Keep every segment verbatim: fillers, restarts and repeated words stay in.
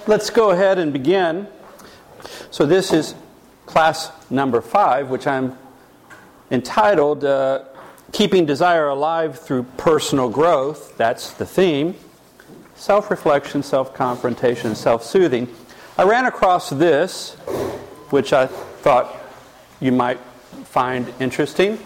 let's go ahead and begin. So this is class number five, which I'm entitled uh, Keeping Desire Alive Through Personal Growth. That's the theme. Self-reflection, self-confrontation, and self-soothing. I ran across this, which I thought you might find interesting.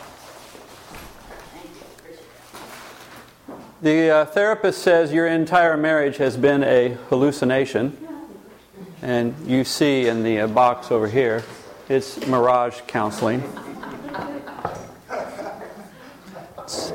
The uh, therapist says your entire marriage has been a hallucination. And you see in the uh, box over here, it's mirage counseling. It's,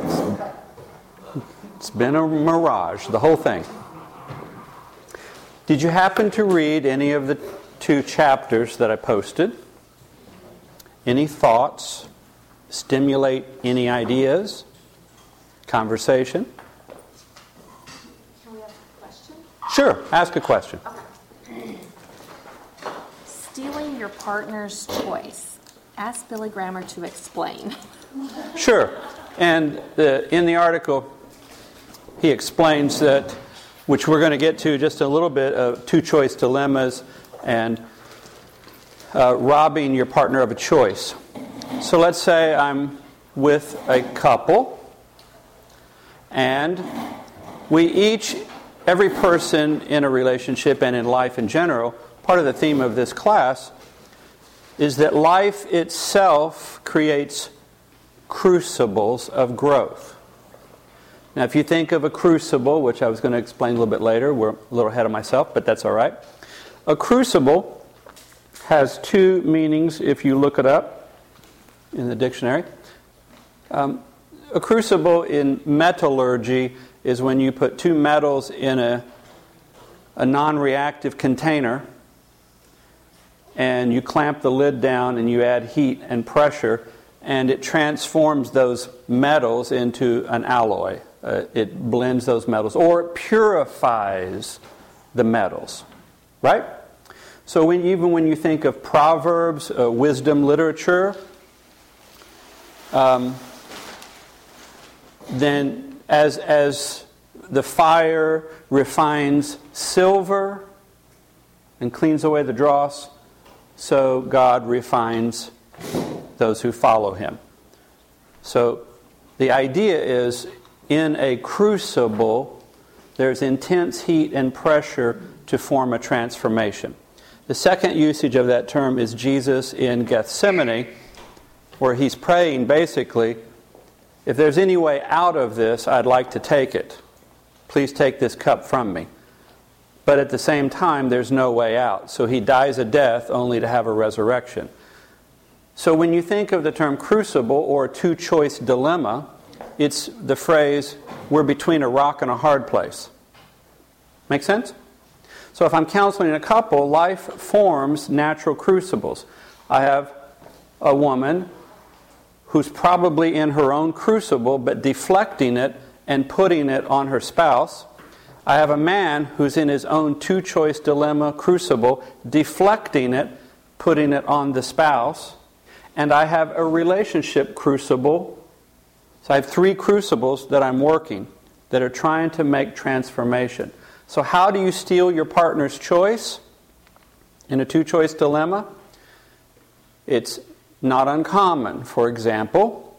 it's been a mirage, the whole thing. Did you happen to read any of the two chapters that I posted? Any thoughts? Stimulate any ideas? Conversation? Can we ask a question? Sure, ask a question. Okay. Stealing your partner's choice. Ask Billy Grammer to explain. Sure. And the, in the article, he explains that, which we're going to get to just a little bit, of two choice dilemmas and uh, robbing your partner of a choice. So let's say I'm with a couple, and we each, every person in a relationship and in life in general, part of the theme of this class is that life itself creates crucibles of growth. Now, if you think of a crucible, which I was going to explain a little bit later, we're a little ahead of myself, but that's all right. A crucible has two meanings if you look it up in the dictionary. Um, a crucible in metallurgy is when you put two metals in a, a non-reactive container and you clamp the lid down and you add heat and pressure, and it transforms those metals into an alloy. Uh, it blends those metals, or it purifies the metals, right? So when, even when you think of Proverbs, uh, wisdom literature, um, then as, as the fire refines silver and cleans away the dross, so God refines those who follow Him. So the idea is, in a crucible, there's intense heat and pressure to form a transformation. The second usage of that term is Jesus in Gethsemane, where He's praying basically, if there's any way out of this, I'd like to take it. Please take this cup from me. But at the same time, there's no way out. So He dies a death only to have a resurrection. So when you think of the term crucible or two-choice dilemma, it's the phrase, we're between a rock and a hard place. Make sense? So if I'm counseling a couple, life forms natural crucibles. I have a woman who's probably in her own crucible, but deflecting it and putting it on her spouse. I have a man who's in his own two-choice dilemma crucible, deflecting it, putting it on the spouse. And I have a relationship crucible. So I have three crucibles that I'm working that are trying to make transformation. So how do you steal your partner's choice in a two-choice dilemma? It's not uncommon. For example,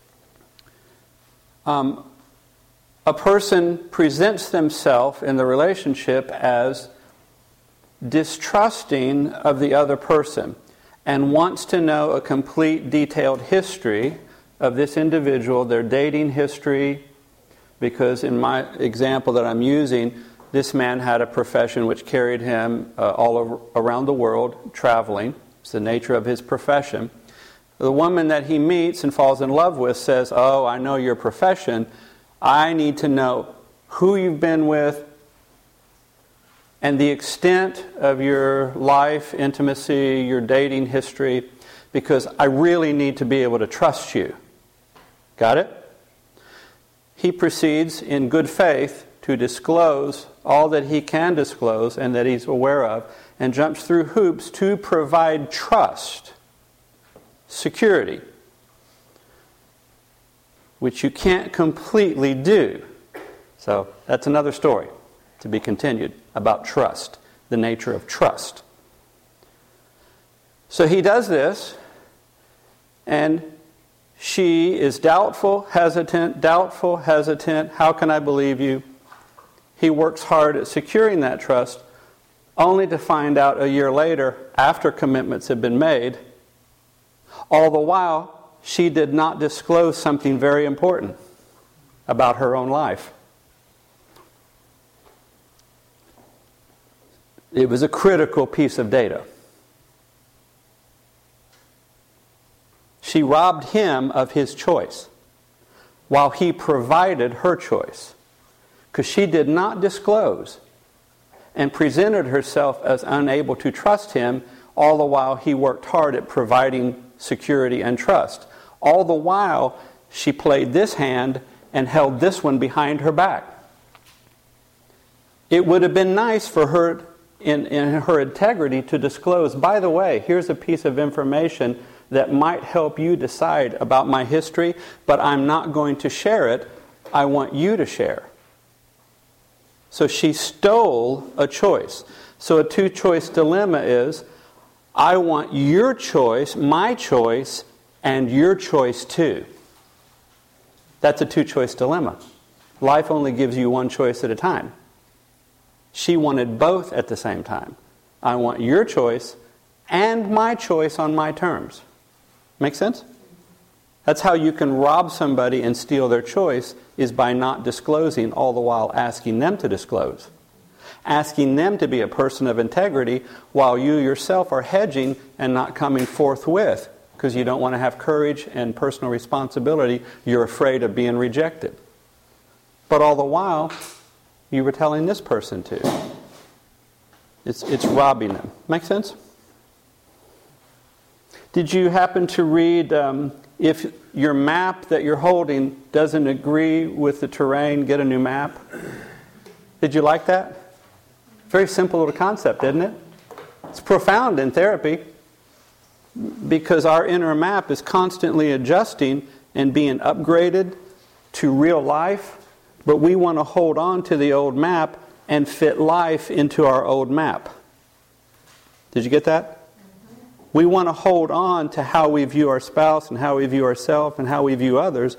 um, a person presents themselves in the relationship as distrusting of the other person and wants to know a complete detailed history of this individual, their dating history, because in my example that I'm using, this man had a profession which carried him uh, all over, around the world, traveling. It's the nature of his profession. The woman that he meets and falls in love with says, oh, I know your profession. I need to know who you've been with and the extent of your life, intimacy, your dating history, because I really need to be able to trust you. Got it? He proceeds in good faith to disclose all that he can disclose and that he's aware of, and jumps through hoops to provide trust, security, which you can't completely do. So that's another story. to be continued, about trust, the nature of trust. So he does this, and she is doubtful, hesitant, doubtful, hesitant. How can I believe you? He works hard at securing that trust, only to find out a year later, after commitments have been made, all the while, she did not disclose something very important about her own life. It was a critical piece of data. She robbed him of his choice while he provided her choice, because she did not disclose and presented herself as unable to trust him, all the while he worked hard at providing security and trust. All the while, she played this hand and held this one behind her back. It would have been nice for her, in, in her integrity, to disclose, by the way, here's a piece of information that might help you decide about my history, but I'm not going to share it. I want you to share. So she stole a choice. So a two-choice dilemma is, I want your choice, my choice, and your choice too. That's a two-choice dilemma. Life only gives you one choice at a time. She wanted both at the same time. I want your choice and my choice on my terms. Make sense? That's how you can rob somebody and steal their choice, is by not disclosing, all the while asking them to disclose. Asking them to be a person of integrity while you yourself are hedging and not coming forthwith because you don't want to have courage and personal responsibility. You're afraid of being rejected. But all the while, you were telling this person to. It's, it's robbing them. Make sense? Did you happen to read, um, if your map that you're holding doesn't agree with the terrain, get a new map? Did you like that? Very simple little concept, isn't it? It's profound in therapy, because our inner map is constantly adjusting and being upgraded to real life, but we want to hold on to the old map and fit life into our old map. Did you get that? We want to hold on to how we view our spouse and how we view ourselves and how we view others,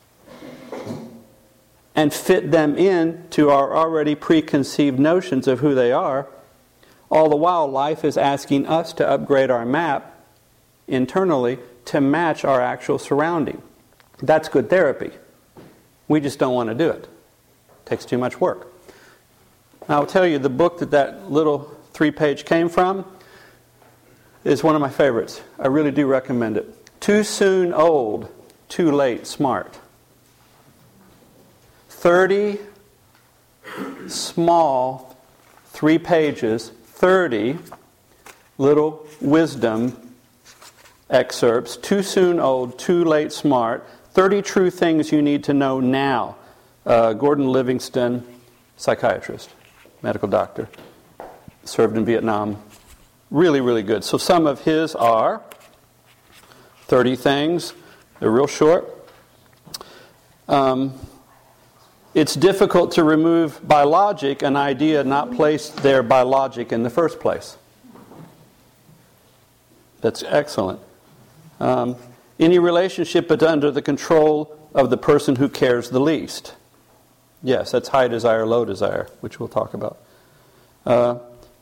and fit them in to our already preconceived notions of who they are. All the while, life is asking us to upgrade our map internally to match our actual surrounding. That's good therapy. We just don't want to do it. It takes too much work. I'll tell you, the book that that little three-page came from is one of my favorites. I really do recommend it. Too Soon Old, Too Late Smart. thirty small, three pages, thirty little wisdom excerpts. Too Soon Old, Too Late Smart. thirty true things you need to know now. Uh, Gordon Livingston, psychiatrist, medical doctor, served in Vietnam. Really, really good. So some of his are thirty things. They're real short. Um, it's difficult to remove by logic an idea not placed there by logic in the first place. That's excellent. Um, any relationship but under the control of the person who cares the least. Yes, that's high desire, low desire, which we'll talk about. Uh,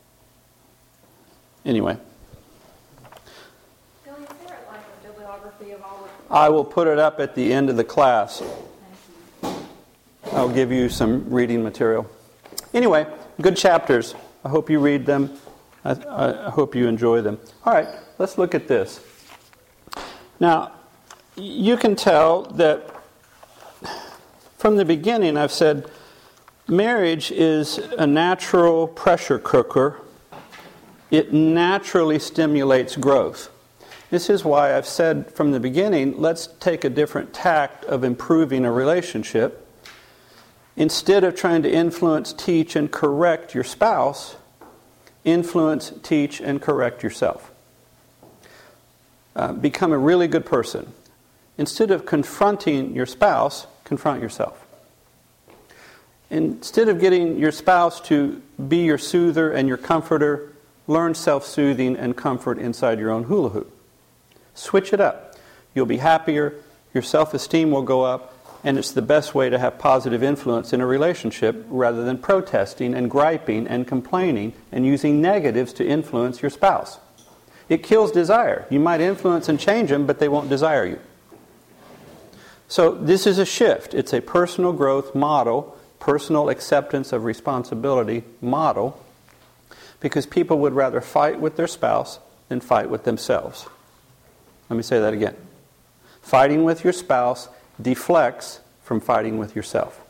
anyway. Billy, is there like a bibliography of all the... I will put it up at the end of the class. I'll give you some reading material. Anyway, good chapters. I hope you read them. I, I hope you enjoy them. All right, let's look at this. Now, you can tell that from the beginning I've said marriage is a natural pressure cooker. It naturally stimulates growth. This is why I've said from the beginning, let's take a different tact of improving a relationship. Instead of trying to influence, teach, and correct your spouse, influence, teach, and correct yourself. Uh, become a really good person. Instead of confronting your spouse, confront yourself. instead of getting your spouse to be your soother and your comforter, learn self-soothing and comfort inside your own hula hoop. Switch it up. You'll be happier, your self-esteem will go up, and it's the best way to have positive influence in a relationship rather than protesting and griping and complaining and using negatives to influence your spouse. It kills desire. You might influence and change them, but they won't desire you. So this is a shift. It's a personal growth model, personal acceptance of responsibility model, because people would rather fight with their spouse than fight with themselves. Let me say that again. Fighting with your spouse deflects from fighting with yourself.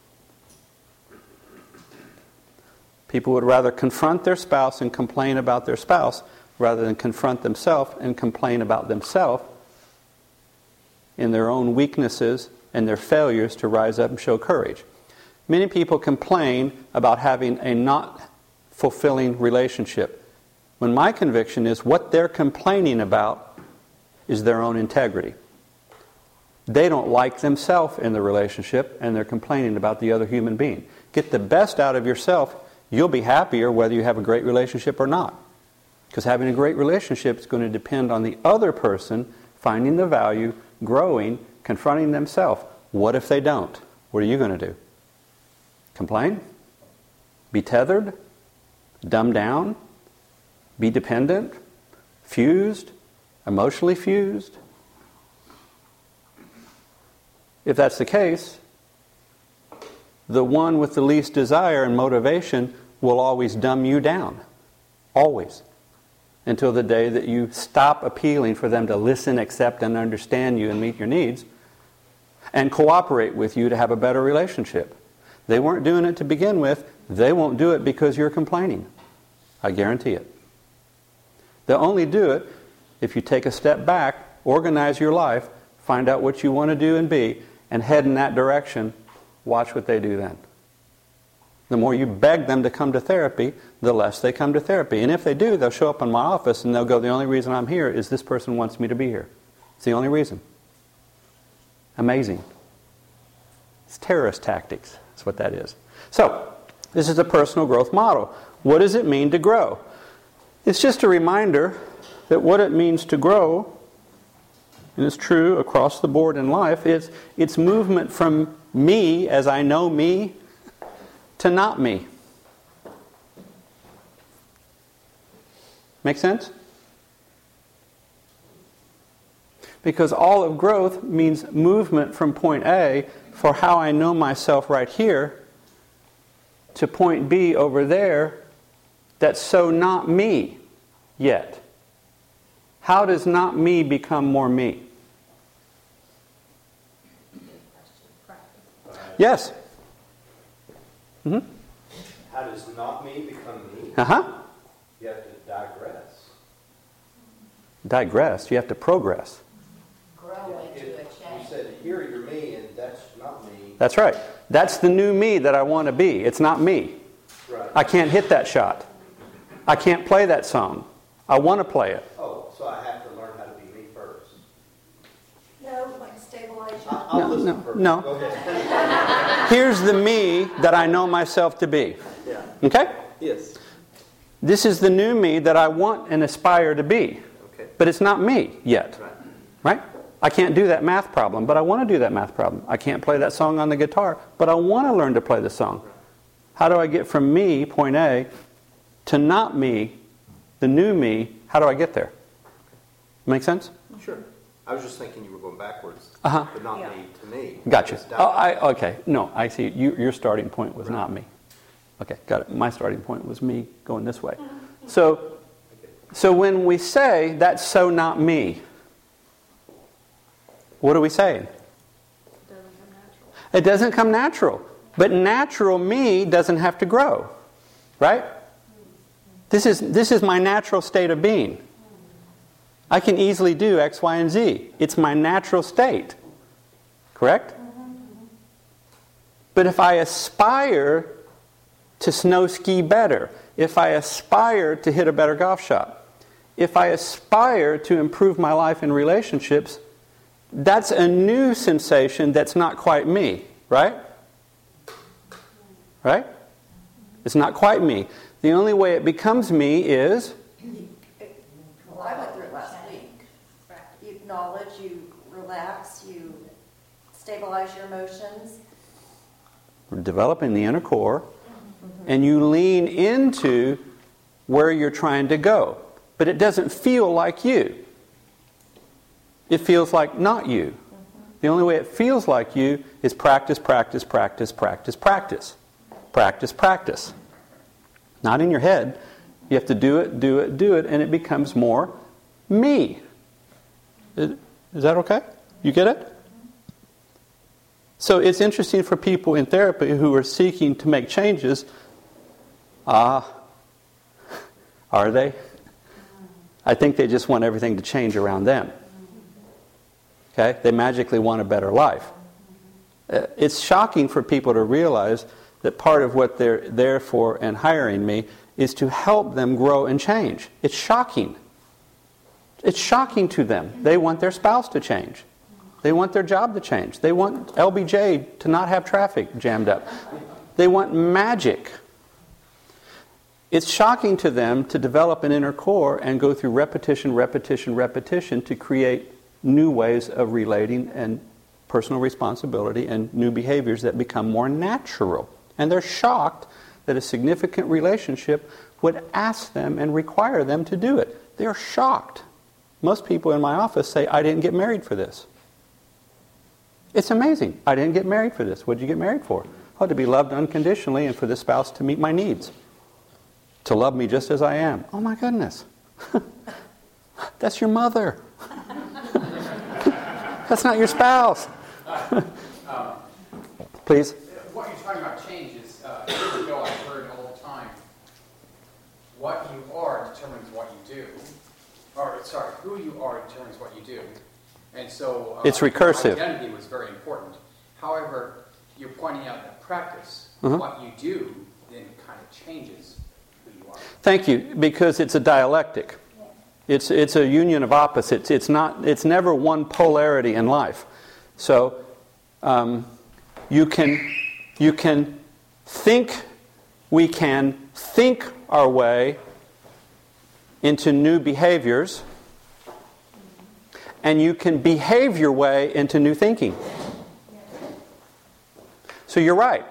People would rather confront their spouse and complain about their spouse rather than confront themselves and complain about themselves in their own weaknesses and their failures to rise up and show courage. Many people complain about having a not fulfilling relationship, when my conviction is what they're complaining about is their own integrity. They don't like themselves in the relationship, and they're complaining about the other human being. Get the best out of yourself, you'll be happier whether you have a great relationship or not. Because having a great relationship is going to depend on the other person finding the value, growing, confronting themselves. What if they don't? What are you going to do? Complain? Be tethered? Dumb down? Be dependent? Fused? Emotionally fused? If that's the case, the one with the least desire and motivation will always dumb you down. Always. Until the day that you stop appealing for them to listen, accept, and understand you and meet your needs and cooperate with you to have a better relationship. They weren't doing it to begin with. They won't do it because you're complaining. I guarantee it. They'll only do it if you take a step back, organize your life, find out what you want to do and be, and head in that direction. Watch what they do then. The more you beg them to come to therapy, the less they come to therapy. And if they do, they'll show up in my office and they'll go, the only reason I'm here is this person wants me to be here. It's the only reason. Amazing. It's terrorist tactics. That's what that is. So, this is a personal growth model. What does it mean to grow? It's just a reminder that what it means to grow, and it's true across the board in life, is it's movement from me as I know me to not me. Make sense? Because all of growth means movement from point A for how I know myself right here to point B over there that's so not me yet. How does not me become more me? Yes? Mm-hmm. How does not me become me? Uh-huh. You have to digress. Digress. You have to progress. Grow If into a you change. said, here you're me, and that's not me. That's right. That's the new me that I want to be. It's not me. Right. I can't hit that shot. I can't play that song. I want to play it. Oh, so I have to learn how to be me first. No, like stabilization. I- I'll No, listen no, first. no. Go ahead. Here's the me that I know myself to be. Yeah. Okay? Yes. This is the new me that I want and aspire to be. Okay. But it's not me yet. Right. Right? I can't do that math problem, but I want to do that math problem. I can't play that song on the guitar, but I want to learn to play the song. How do I get from me, point A, to not me, the new me? How do I get there? Make sense? Sure. I was just thinking you were going backwards, Uh-huh. but not Yeah. me to me. Gotcha. Just Oh, digress. I, okay. No, I see. You, your starting point was not me. Okay, got it. My starting point was me going this way. So, so when we say, that's so not me, what are we saying? It doesn't come natural. But natural me doesn't have to grow. Right? This is, this is my natural state of being. I can easily do X, Y, and Z. It's my natural state. Correct? But if I aspire to snow ski better, if I aspire to hit a better golf shot, if I aspire to improve my life in relationships, that's a new sensation that's not quite me, right? Right? It's not quite me. The only way it becomes me is... Well, I went through it last week. You acknowledge, you relax, you stabilize your emotions. developing the inner core, and you lean into where you're trying to go. But it doesn't feel like you. It feels like not you. The only way it feels like you is practice, practice, practice, practice, practice. Practice, practice. Not in your head. You have to do it, do it, do it, and it becomes more me. Is, is that okay? You get it? So it's interesting for people in therapy who are seeking to make changes. Ah, uh, are they? I think they just want everything to change around them. Okay? They magically want a better life. Uh, it's shocking for people to realize that part of what they're there for and hiring me is to help them grow and change. It's shocking. It's shocking to them. They want their spouse to change. They want their job to change. They want L B J to not have traffic jammed up. They want magic. It's shocking to them to develop an inner core and go through repetition, repetition, repetition to create new ways of relating and personal responsibility and new behaviors that become more natural. And they're shocked that a significant relationship would ask them and require them to do it. They're shocked. Most people in my office say, I didn't get married for this. It's amazing. I didn't get married for this. What did you get married for? Oh, to be loved unconditionally and for the spouse to meet my needs. To love me just as I am. Oh my goodness. That's your mother. That's not your spouse. Please? What you're talking about changes. Uh, years ago I heard all the time, what you are determines what you do. Or, sorry, who you are determines what you do. And so... Uh, it's recursive. Identity was very important. However, you're pointing out that practice, mm-hmm. what you do, then kind of changes who you are. Thank you, because it's a dialectic. It's it's a union of opposites. It's not. It's never one polarity in life. So um, you can you can think. We can think our way into new behaviors, and you can behave your way into new thinking. So you're right.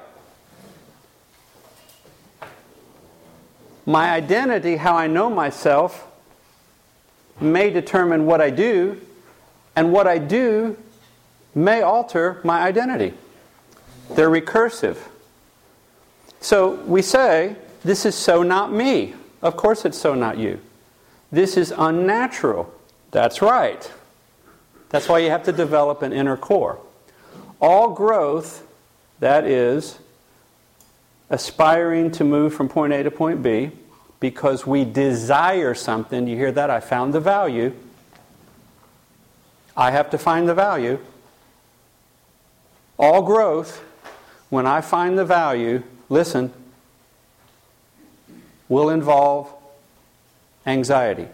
My identity, how I know myself, may determine what I do, and what I do may alter my identity. They're recursive. So we say, this is so not me. Of course it's so not you. This is unnatural. That's right. That's why you have to develop an inner core. All growth, that is, aspiring to move from point A to point B, because we desire something. You hear that? I found the value. I have to find the value. All growth, when I find the value, listen, will involve anxiety.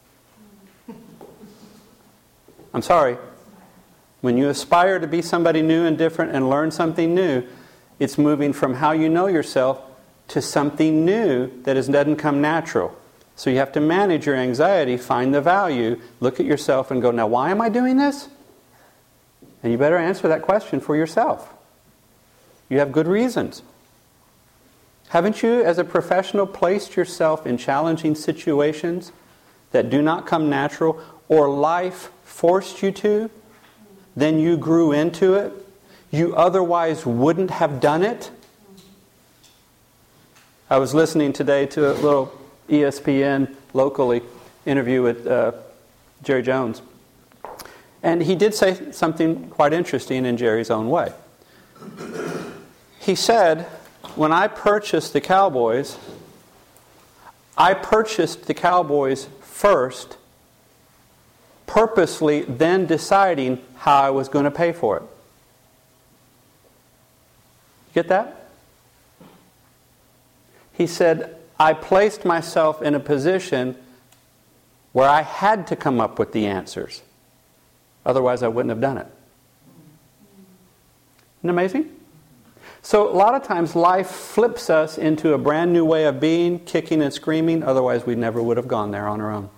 I'm sorry. When you aspire to be somebody new and different and learn something new, it's moving from how you know yourself to something new that is, doesn't come natural. So you have to manage your anxiety, find the value, look at yourself and go, now why am I doing this? And you better answer that question for yourself. You have good reasons. Haven't you, as a professional, placed yourself in challenging situations that do not come natural, or life forced you to? Then you grew into it. You otherwise wouldn't have done it. I was listening today to a little E S P N locally interview with uh, Jerry Jones. And he did say something quite interesting in Jerry's own way. He said, when I purchased the Cowboys, I purchased the Cowboys first, purposely then deciding how I was going to pay for it. Get that? He said, I placed myself in a position where I had to come up with the answers. Otherwise, I wouldn't have done it. Isn't it amazing? So a lot of times life flips us into a brand new way of being, kicking and screaming, otherwise we never would have gone there on our own.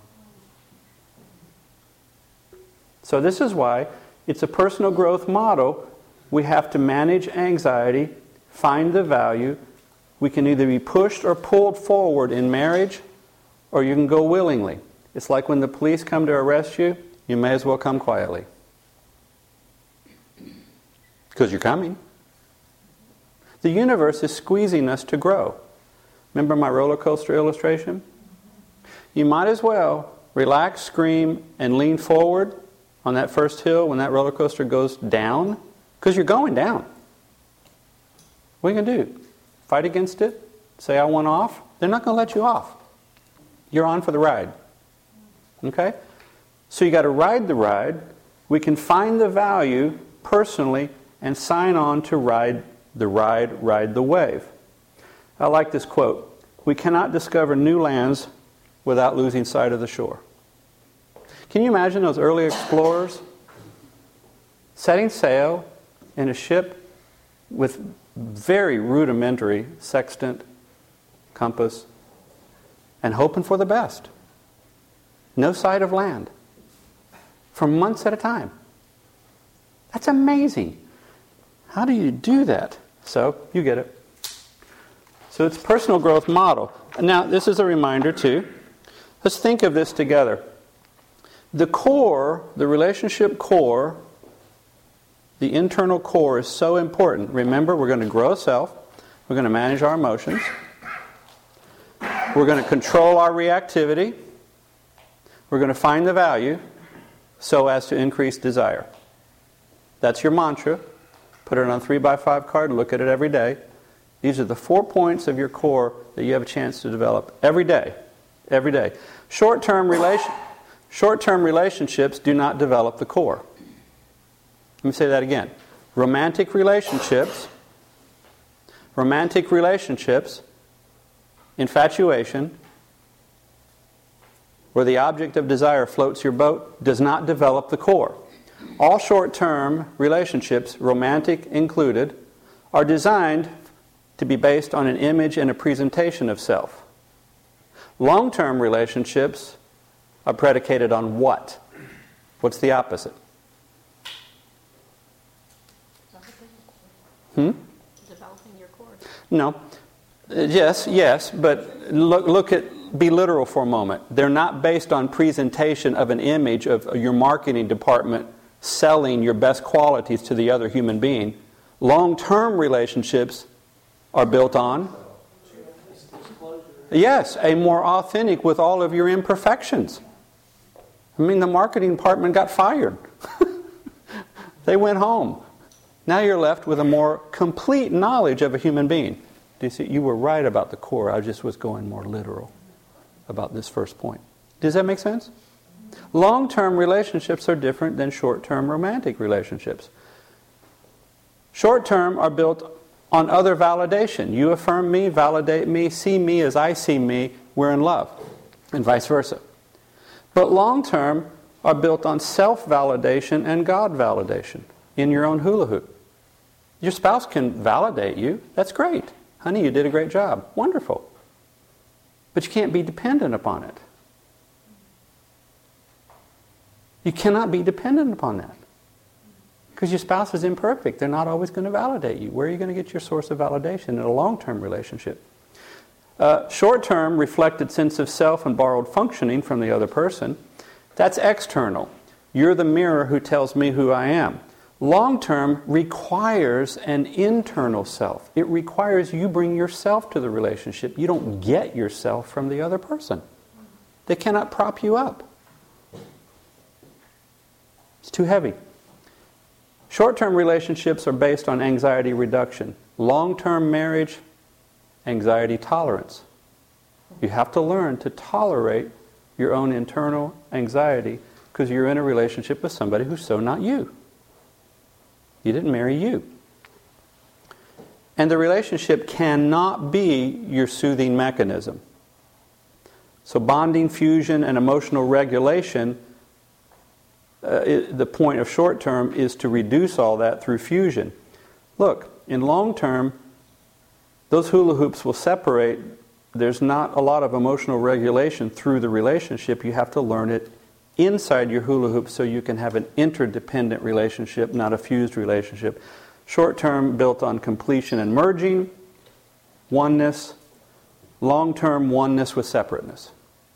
So this is why it's a personal growth model. We have to manage anxiety, find the value. We can either be pushed or pulled forward in marriage, or you can go willingly. It's like when the police come to arrest you, you may as well come quietly. Because you're coming. The universe is squeezing us to grow. Remember my roller coaster illustration? You might as well relax, scream, and lean forward on that first hill when that roller coaster goes down, because you're going down. What are you going to do? Fight against it? Say, I want off? They're not going to let you off. You're on for the ride. Okay? So you got to ride the ride. We can find the value personally and sign on to ride the ride, ride the wave. I like this quote. We cannot discover new lands without losing sight of the shore. Can you imagine those early explorers setting sail in a ship with very rudimentary sextant, compass, and hoping for the best? No sight of land for months at a time. That's amazing. How do you do that? So, you get it. So it's personal growth model. Now, this is a reminder too. Let's think of this together. The core, the relationship core, the internal core is so important. Remember, we're going to grow self. We're going to manage our emotions. We're going to control our reactivity. We're going to find the value so as to increase desire. That's your mantra. Put it on a three by five card and look at it every day. These are the four points of your core that you have a chance to develop every day. Every day. Short-term relation, short-term relationships do not develop the core. Let me say that again. Romantic relationships, romantic relationships, infatuation, where the object of desire floats your boat, does not develop the core. All short-term relationships, romantic included, are designed to be based on an image and a presentation of self. Long-term relationships are predicated on what? What's the opposite? Hmm? Developing your core. No. Uh, yes, yes, but look, look at, be literal for a moment. They're not based on presentation of an image of your marketing department selling your best qualities to the other human being. Long-term relationships are built on, yes, a more authentic with all of your imperfections. I mean, the marketing department got fired. They went home. Now you're left with a more complete knowledge of a human being. Do you see? You were right about the core. I just was going more literal about this first point. Does that make sense? Long-term relationships are different than short-term romantic relationships. Short-term are built on other validation. You affirm me, validate me, see me as I see me, we're in love, and vice versa. But long-term are built on self-validation and God validation in your own hula hoop. Your spouse can validate you. That's great. Honey, you did a great job. Wonderful. But you can't be dependent upon it. You cannot be dependent upon that. Because your spouse is imperfect. They're not always going to validate you. Where are you going to get your source of validation in a long-term relationship? Uh, short-term, reflected sense of self and borrowed functioning from the other person. That's external. You're the mirror who tells me who I am. Long-term requires an internal self. It requires you bring yourself to the relationship. You don't get yourself from the other person. They cannot prop you up. It's too heavy. Short-term relationships are based on anxiety reduction. Long-term marriage, anxiety tolerance. You have to learn to tolerate your own internal anxiety because you're in a relationship with somebody who's so not you. You didn't marry you. And the relationship cannot be your soothing mechanism. So bonding, fusion, and emotional regulation, uh, it, the point of short term is to reduce all that through fusion. Look, in long term, those hula hoops will separate. There's not a lot of emotional regulation through the relationship. You have to learn it inside your hula hoop so you can have an interdependent relationship, not a fused relationship. Short term, built on completion and merging, oneness. Long term, oneness with separateness.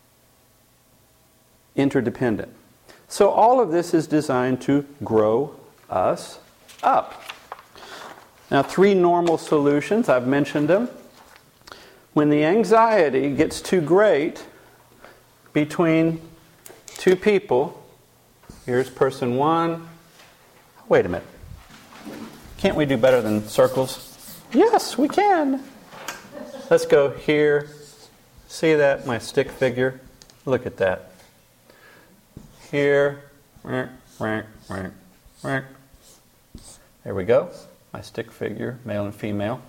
Interdependent. So all of this is designed to grow us up. Now, three normal solutions, I've mentioned them. When the anxiety gets too great between two people, here's person one. Wait a minute. Can't we do better than circles? Yes, we can. Let's go here. See that? My stick figure? Look at that. Here. There we go. My stick figure, male and female.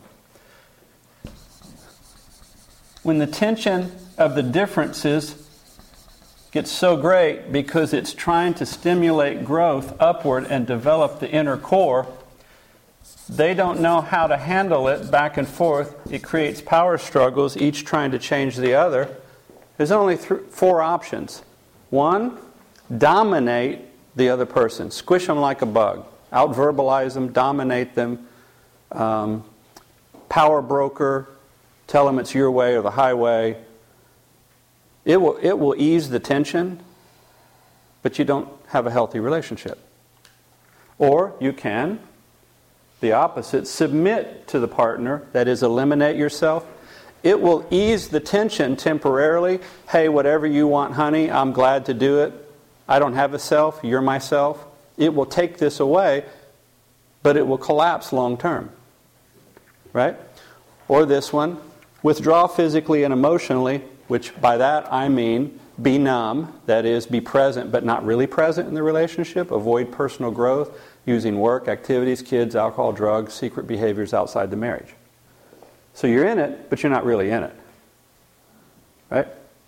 When the tension of the differences gets so great because it's trying to stimulate growth upward and develop the inner core, they don't know how to handle it back and forth. It creates power struggles, each trying to change the other. There's only th- four options. One, dominate the other person. Squish them like a bug. Out-verbalize them, dominate them. Um, power broker, tell them it's your way or the highway. It will, it will ease the tension, but you don't have a healthy relationship. Or you can, the opposite, submit to the partner, that is, eliminate yourself. It will ease the tension temporarily. Hey, whatever you want, honey, I'm glad to do it. I don't have a self, you're myself. It will take this away, but it will collapse long term. Right? Or this one, withdraw physically and emotionally, which by that I mean be numb, that is, be present but not really present in the relationship, avoid personal growth, using work, activities, kids, alcohol, drugs, secret behaviors outside the marriage. So you're in it, but you're not really in it. Right?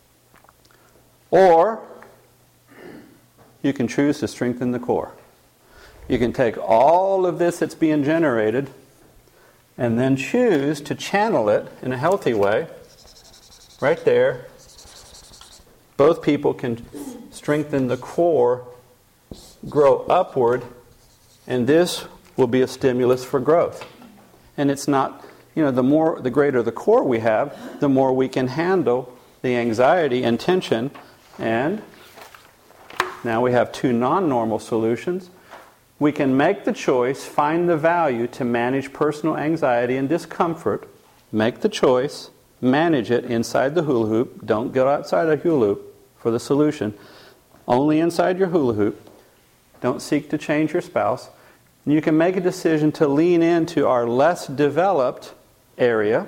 Or you can choose to strengthen the core. You can take all of this that's being generated and then choose to channel it in a healthy way. Right there. Both people can strengthen the core, grow upward, and this will be a stimulus for growth. And it's not, you know, the more, the greater the core we have, the more we can handle the anxiety and tension. And now we have two non-normal solutions. We can make the choice, find the value to manage personal anxiety and discomfort. Make the choice, manage it inside the hula hoop. Don't go outside the hula hoop for the solution. Only inside your hula hoop. Don't seek to change your spouse. And you can make a decision to lean into our less developed area,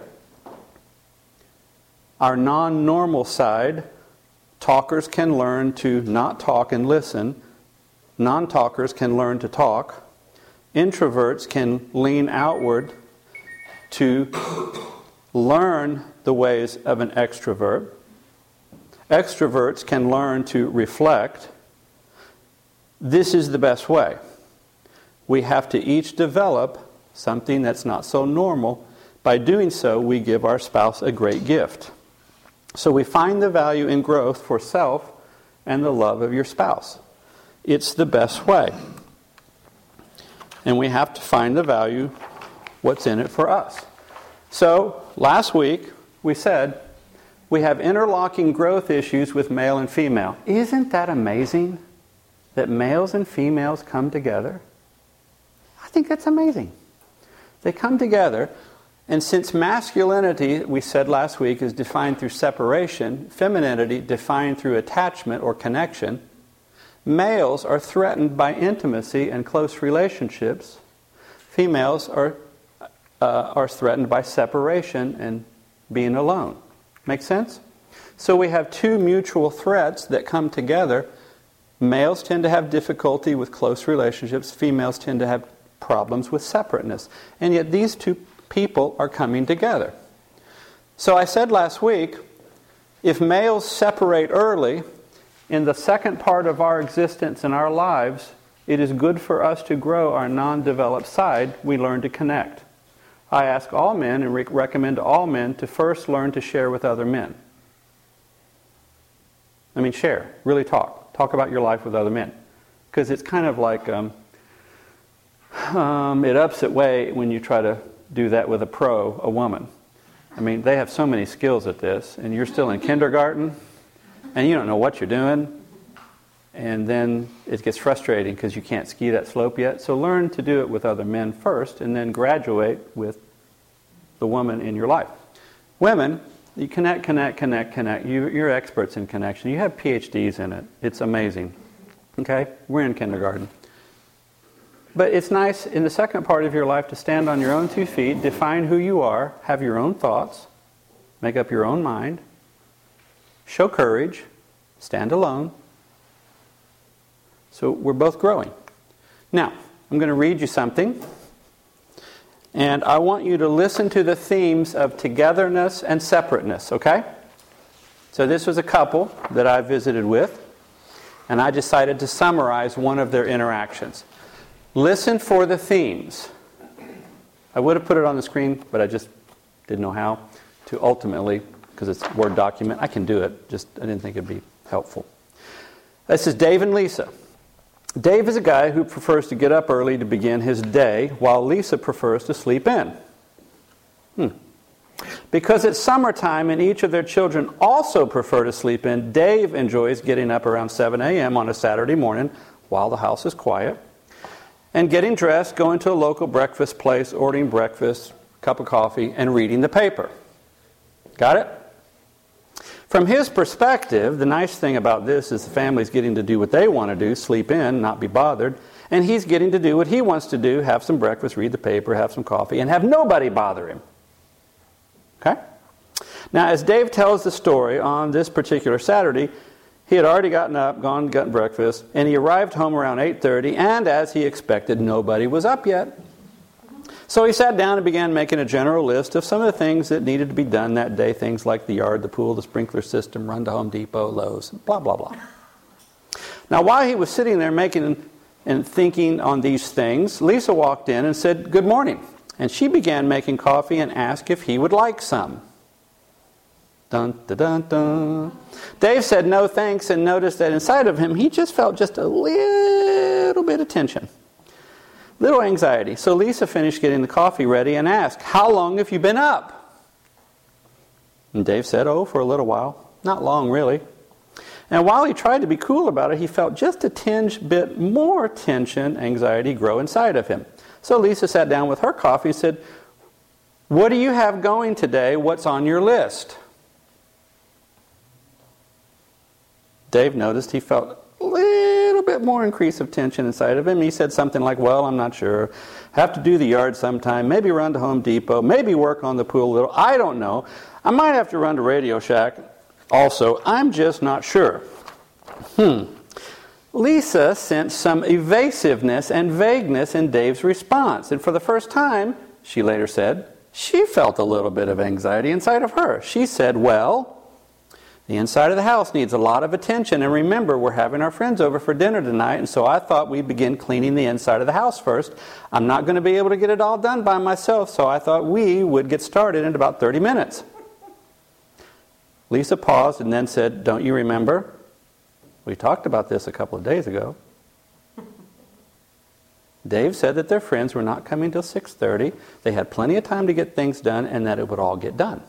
our non-normal side. Talkers can learn to not talk and listen. Non-talkers can learn to talk. Introverts can lean outward to learn the ways of an extrovert. Extroverts can learn to reflect. This is the best way. We have to each develop something that's not so normal. By doing so, we give our spouse a great gift. So we find the value in growth for self and the love of your spouse. It's the best way. And we have to find the value, what's in it for us. So, last week, we said we have interlocking growth issues with male and female. Isn't that amazing that males and females come together? I think that's amazing. They come together, and since masculinity, we said last week, is defined through separation, femininity defined through attachment or connection, males are threatened by intimacy and close relationships. Females are uh, are threatened by separation and being alone. Make sense? So we have two mutual threats that come together. Males tend to have difficulty with close relationships. Females tend to have problems with separateness. And yet these two people are coming together. So I said last week, if males separate early, in the second part of our existence in our lives, it is good for us to grow our non-developed side. We learn to connect. I ask all men and re- recommend to all men to first learn to share with other men. I mean, share. Really talk. Talk about your life with other men. Because it's kind of like, um, um, it ups it way when you try to do that with a pro, a woman. I mean, they have so many skills at this, and you're still in kindergarten, and you don't know what you're doing. And then it gets frustrating because you can't ski that slope yet. So learn to do it with other men first, and then graduate with the woman in your life. Women, you connect, connect, connect, connect. You, you're experts in connection. You have P H Ds in it. It's amazing. Okay? We're in kindergarten. But it's nice in the second part of your life to stand on your own two feet, define who you are, have your own thoughts, make up your own mind, show courage, stand alone. So we're both growing. Now, I'm going to read you something. And I want you to listen to the themes of togetherness and separateness, okay? So this was a couple that I visited with. And I decided to summarize one of their interactions. Listen for the themes. I would have put it on the screen, but I just didn't know how to ultimately, because it's a Word document, I can do it. Just I didn't think it'd be helpful. This is Dave and Lisa. Dave is a guy who prefers to get up early to begin his day, while Lisa prefers to sleep in. Hmm. Because it's summertime and each of their children also prefer to sleep in, Dave enjoys getting up around seven a.m. on a Saturday morning while the house is quiet, and getting dressed, going to a local breakfast place, ordering breakfast, cup of coffee, and reading the paper. Got it? From his perspective, the nice thing about this is the family's getting to do what they want to do, sleep in, not be bothered, and he's getting to do what he wants to do, have some breakfast, read the paper, have some coffee, and have nobody bother him. Okay? Now, as Dave tells the story, on this particular Saturday, he had already gotten up, gone, gotten breakfast, and he arrived home around eight thirty, and as he expected, nobody was up yet. So he sat down and began making a general list of some of the things that needed to be done that day, things like the yard, the pool, the sprinkler system, run to Home Depot, Lowe's, blah, blah, blah. Now, while he was sitting there making and thinking on these things, Lisa walked in and said, "Good morning." And she began making coffee and asked if he would like some. Dun, dun, dun, dun. Dave said no thanks and noticed that inside of him he just felt just a little bit of tension. Little anxiety. So Lisa finished getting the coffee ready and asked, "How long have you been up?" And Dave said, "Oh, for a little while. Not long, really." And while he tried to be cool about it, he felt just a tinge bit more tension, anxiety grow inside of him. So Lisa sat down with her coffee and said, "What do you have going today? What's on your list?" Dave noticed he felt a little bit more increase of tension inside of him. He said something like, "Well, I'm not sure. Have to do the yard sometime. Maybe run to Home Depot. Maybe work on the pool a little. I don't know. I might have to run to Radio Shack also. I'm just not sure." Hmm. Lisa sensed some evasiveness and vagueness in Dave's response. And for the first time, she later said, she felt a little bit of anxiety inside of her. She said, "Well, the inside of the house needs a lot of attention. And remember, we're having our friends over for dinner tonight. And so I thought we'd begin cleaning the inside of the house first. I'm not going to be able to get it all done by myself. So I thought we would get started in about thirty minutes. Lisa paused and then said, "Don't you remember? We talked about this a couple of days ago." Dave said that their friends were not coming till six thirty. They had plenty of time to get things done and that it would all get done.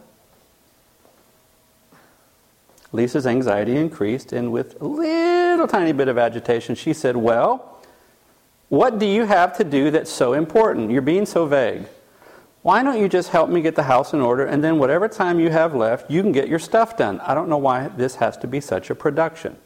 Lisa's anxiety increased, and with a little tiny bit of agitation, she said, "Well, what do you have to do that's so important? You're being so vague. Why don't you just help me get the house in order, and then whatever time you have left, you can get your stuff done. I don't know why this has to be such a production."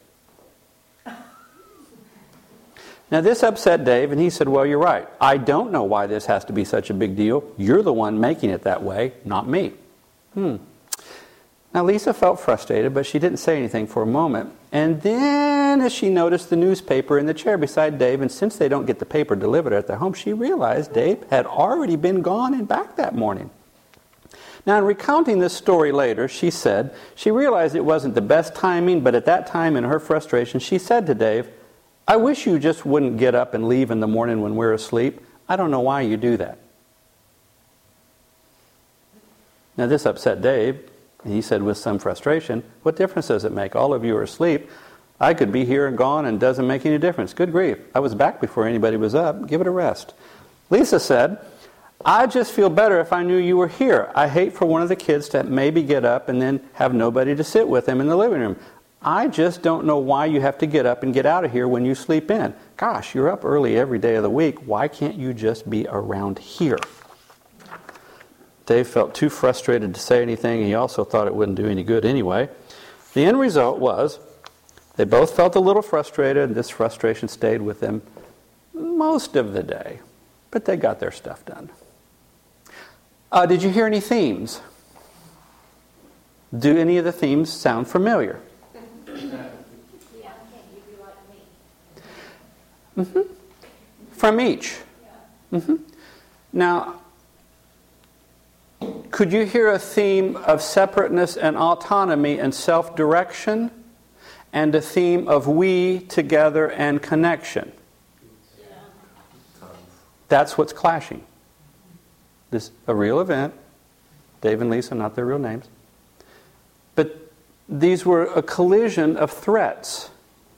Now this upset Dave, and he said, "Well, you're right. I don't know why this has to be such a big deal. You're the one making it that way, not me." Hmm. Now Lisa felt frustrated, but she didn't say anything for a moment. And then as she noticed the newspaper in the chair beside Dave, and since they don't get the paper delivered at their home, she realized Dave had already been gone and back that morning. Now in recounting this story later, she said she realized it wasn't the best timing, but at that time in her frustration, she said to Dave, "I wish you just wouldn't get up and leave in the morning when we're asleep. I don't know why you do that." Now this upset Dave. He said with some frustration, what difference does it make? All of you are asleep. I could be here and gone and it doesn't make any difference. Good grief. I was back before anybody was up. Give it a rest. Lisa said, I just feel better if I knew you were here. I hate for one of the kids to maybe get up and then have nobody to sit with them in the living room. I just don't know why you have to get up and get out of here when you sleep in. Gosh, you're up early every day of the week. Why can't you just be around here? Dave felt too frustrated to say anything. He also thought it wouldn't do any good anyway. The end result was they both felt a little frustrated, and this frustration stayed with them most of the day. But they got their stuff done. Uh, did you hear any themes? Do any of the themes sound familiar? Mm-hmm. From each. Mm-hmm. Now, could you hear a theme of separateness and autonomy and self-direction, and a theme of we together and connection? That's what's clashing. This is a real event. Dave and Lisa, not their real names. But these were a collision of threats.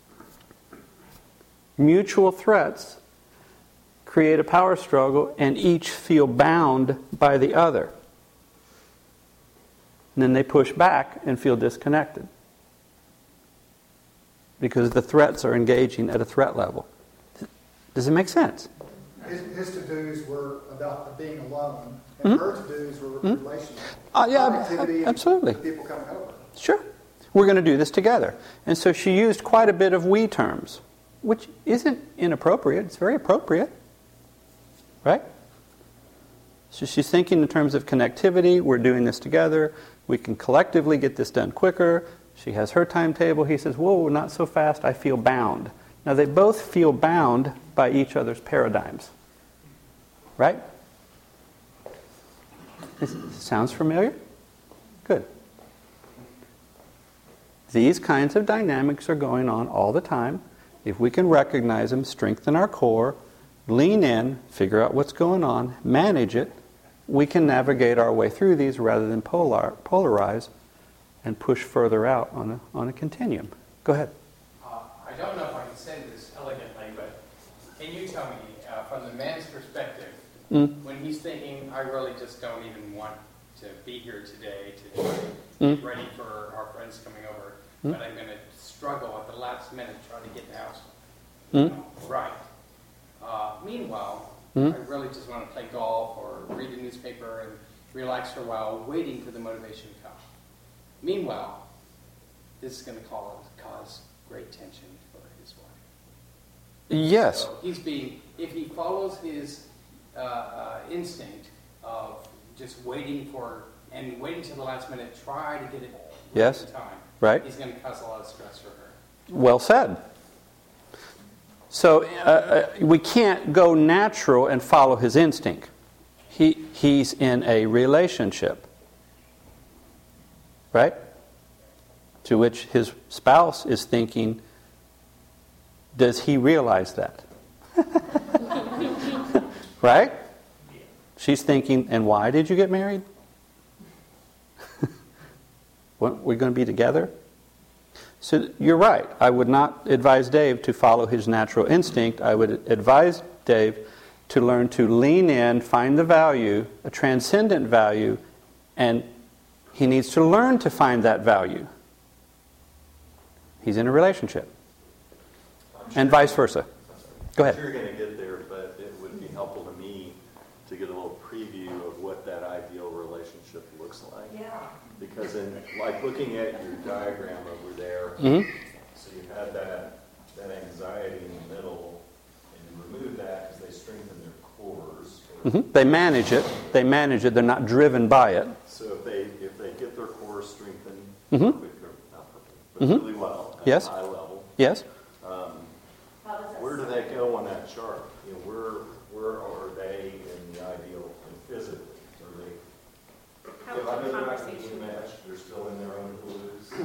Mutual threats create a power struggle, and each feel bound by the other. And then they push back and feel disconnected. Because the threats are engaging at a threat level. Does it make sense? His, his to-dos were about being alone, and Mm-hmm. her to-dos were Mm-hmm. relational. Uh, yeah, Connectivity absolutely. and people coming over. Sure. We're going to do this together. And so she used quite a bit of we terms, which isn't inappropriate. It's very appropriate. Right? So she's thinking in terms of connectivity. We're doing this together. We can collectively get this done quicker. She has her timetable. He says, whoa, not so fast. I feel bound. Now, they both feel bound by each other's paradigms. Right? This sounds familiar? Good. These kinds of dynamics are going on all the time. If we can recognize them, strengthen our core, lean in, figure out what's going on, manage it, we can navigate our way through these rather than polar, polarize and push further out on a, on a continuum. Go ahead. Uh, I don't know if I can say this elegantly, but can you tell me, uh, from the man's perspective, Mm. when he's thinking, I really just don't even want to be here today to Mm. get ready for our friends coming over, Mm. but I'm going to struggle at the last minute trying to get the house Mm. right. Uh, meanwhile, Mm. I really just want to play golf or read a newspaper and relax for a while, waiting for the motivation to come. Meanwhile, this is going to cause, cause great tension for his wife. Yes. So he's being, if he follows his uh, uh, instinct of just waiting for, and waiting till the last minute, try to get it right Yes. in time, Right. he's going to cause a lot of stress for her. Well said. So uh, uh, we can't go natural and follow his instinct. He, he's in a relationship. Right? To which his spouse is thinking, does he realize that? Right? She's thinking, and why did you get married? Weren't we going to be together? So you're right. I would not advise Dave to follow his natural instinct. I would advise Dave to learn to lean in, find the value, a transcendent value, and he needs to learn to find that value. He's in a relationship. And vice versa. Go I'm sure ahead. you're going to get there, but it would be helpful to me to get a little preview of what that ideal relationship looks like. Yeah. Because in, like, looking at your diagram over there, Mm-hmm. so you had that, that anxiety in the middle, and you remove that because they strengthen their cores. Mm-hmm. They manage it. They manage it. They're not driven by it. So if they if they get their core strengthened, Mhm. perfect, or not perfect, but Mhm. really well at Yes. a high level, Yes? um, How does that where do sound? they go on that chart? You know, where where are they in the ideal and physically? Are they? How if I was know the they're not conversation? being matched, they're still in their own blues.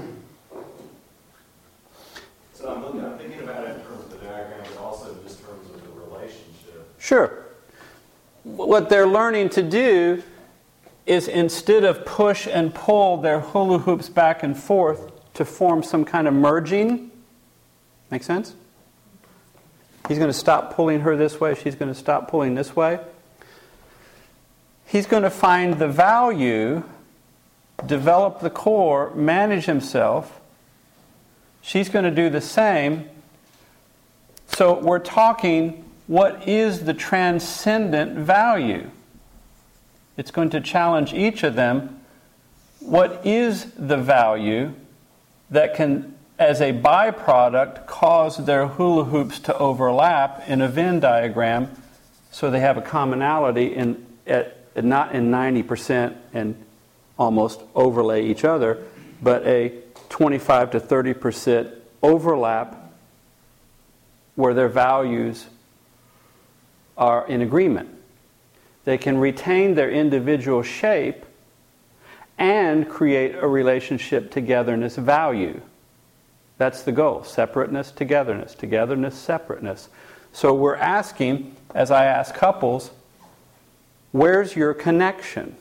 So I'm looking, I'm thinking about it in terms of the diagram, but also just in terms of the relationship. Sure. What they're learning to do is instead of push and pull their hula hoops back and forth to form some kind of merging. Make sense? He's going to stop pulling her this way. She's going to stop pulling this way. He's going to find the value, develop the core, manage himself. She's going to do the same. So we're talking, what is the transcendent value? It's going to challenge each of them. What is the value that can, as a byproduct, cause their hula hoops to overlap in a Venn diagram so they have a commonality in, at, not in ninety percent and almost overlay each other, but a twenty-five to thirty percent overlap where their values are in agreement. They can retain their individual shape and create a relationship togetherness value. That's the goal. Separateness, togetherness. Togetherness, separateness. So we're asking, as I ask couples, where's your connection?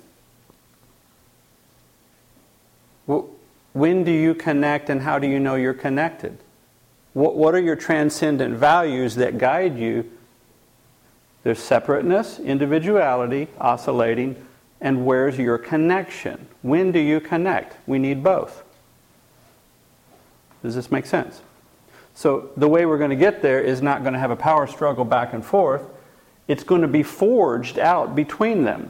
When do you connect and how do you know you're connected? What are your transcendent values that guide you? There's separateness, individuality, oscillating, and where's your connection? When do you connect? We need both. Does this make sense? So the way we're going to get there is not going to have a power struggle back and forth. It's going to be forged out between them.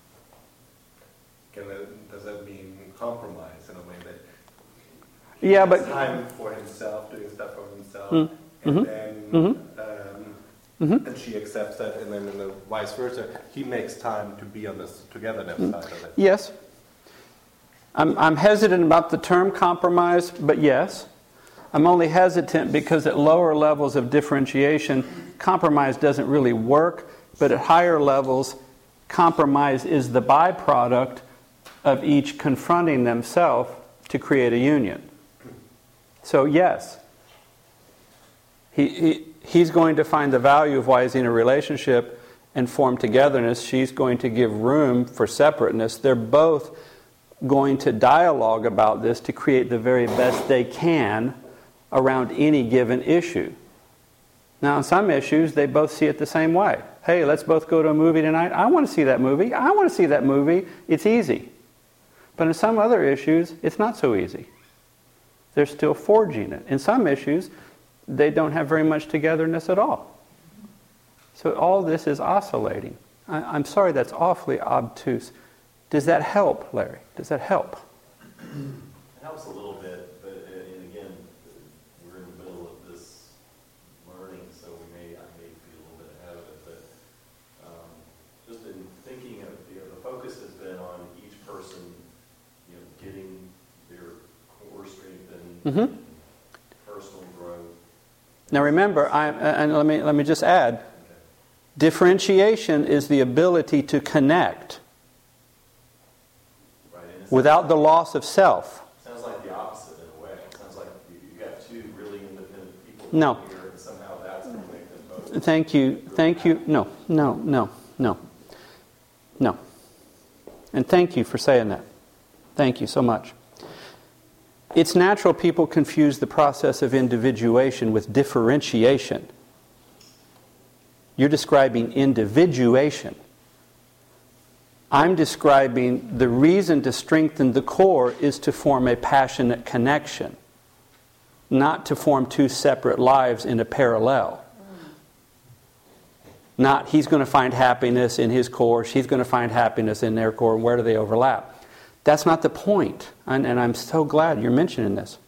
Can that, does that mean compromise in a way that Yeah, has but time for himself, doing stuff for himself, Mm, and mhm, then mhm, um, mhm. and she accepts that, and then in the vice versa, he makes time to be on this togetherness Mm. side of it. Yes. I'm, I'm hesitant about the term compromise, but yes. I'm only hesitant because at lower levels of differentiation, compromise doesn't really work, but at higher levels, compromise is the byproduct of each confronting themselves to create a union. So yes, he, he he's going to find the value of why he's in a relationship and form togetherness. She's going to give room for separateness. They're both going to dialogue about this to create the very best they can around any given issue. Now, on some issues, they both see it the same way. Hey, let's both go to a movie tonight. I want to see that movie. I want to see that movie. It's easy. But in some other issues, it's not so easy. They're still forging it. In some issues, they don't have very much togetherness at all. So all this is oscillating. I, I'm sorry that's awfully obtuse. Does that help, Larry? Does that help? It helps a little bit, but uh, and again, we're in the middle of this learning, so we may I may be a little bit ahead of it. But um, just in thinking of you know, the focus has been on each person, you know, getting their core strengthened, Mm-hmm. and personal growth. Now remember, I, and let me let me just add, Okay. differentiation is the ability to connect Right, and it's- without the loss of self. Sounds like the opposite in a way. It sounds like you, you got two really independent people No. here, and somehow that's going to make them both. Thank you, thank you. No, no, no, no, no. And thank you for saying that. Thank you so much. It's natural people confuse the process of individuation with differentiation. You're describing individuation. I'm describing the reason to strengthen the core is to form a passionate connection, not to form two separate lives in a parallel. Not he's going to find happiness in his core, she's going to find happiness in their core, where do they overlap? That's not the point, and, and I'm so glad you're mentioning this.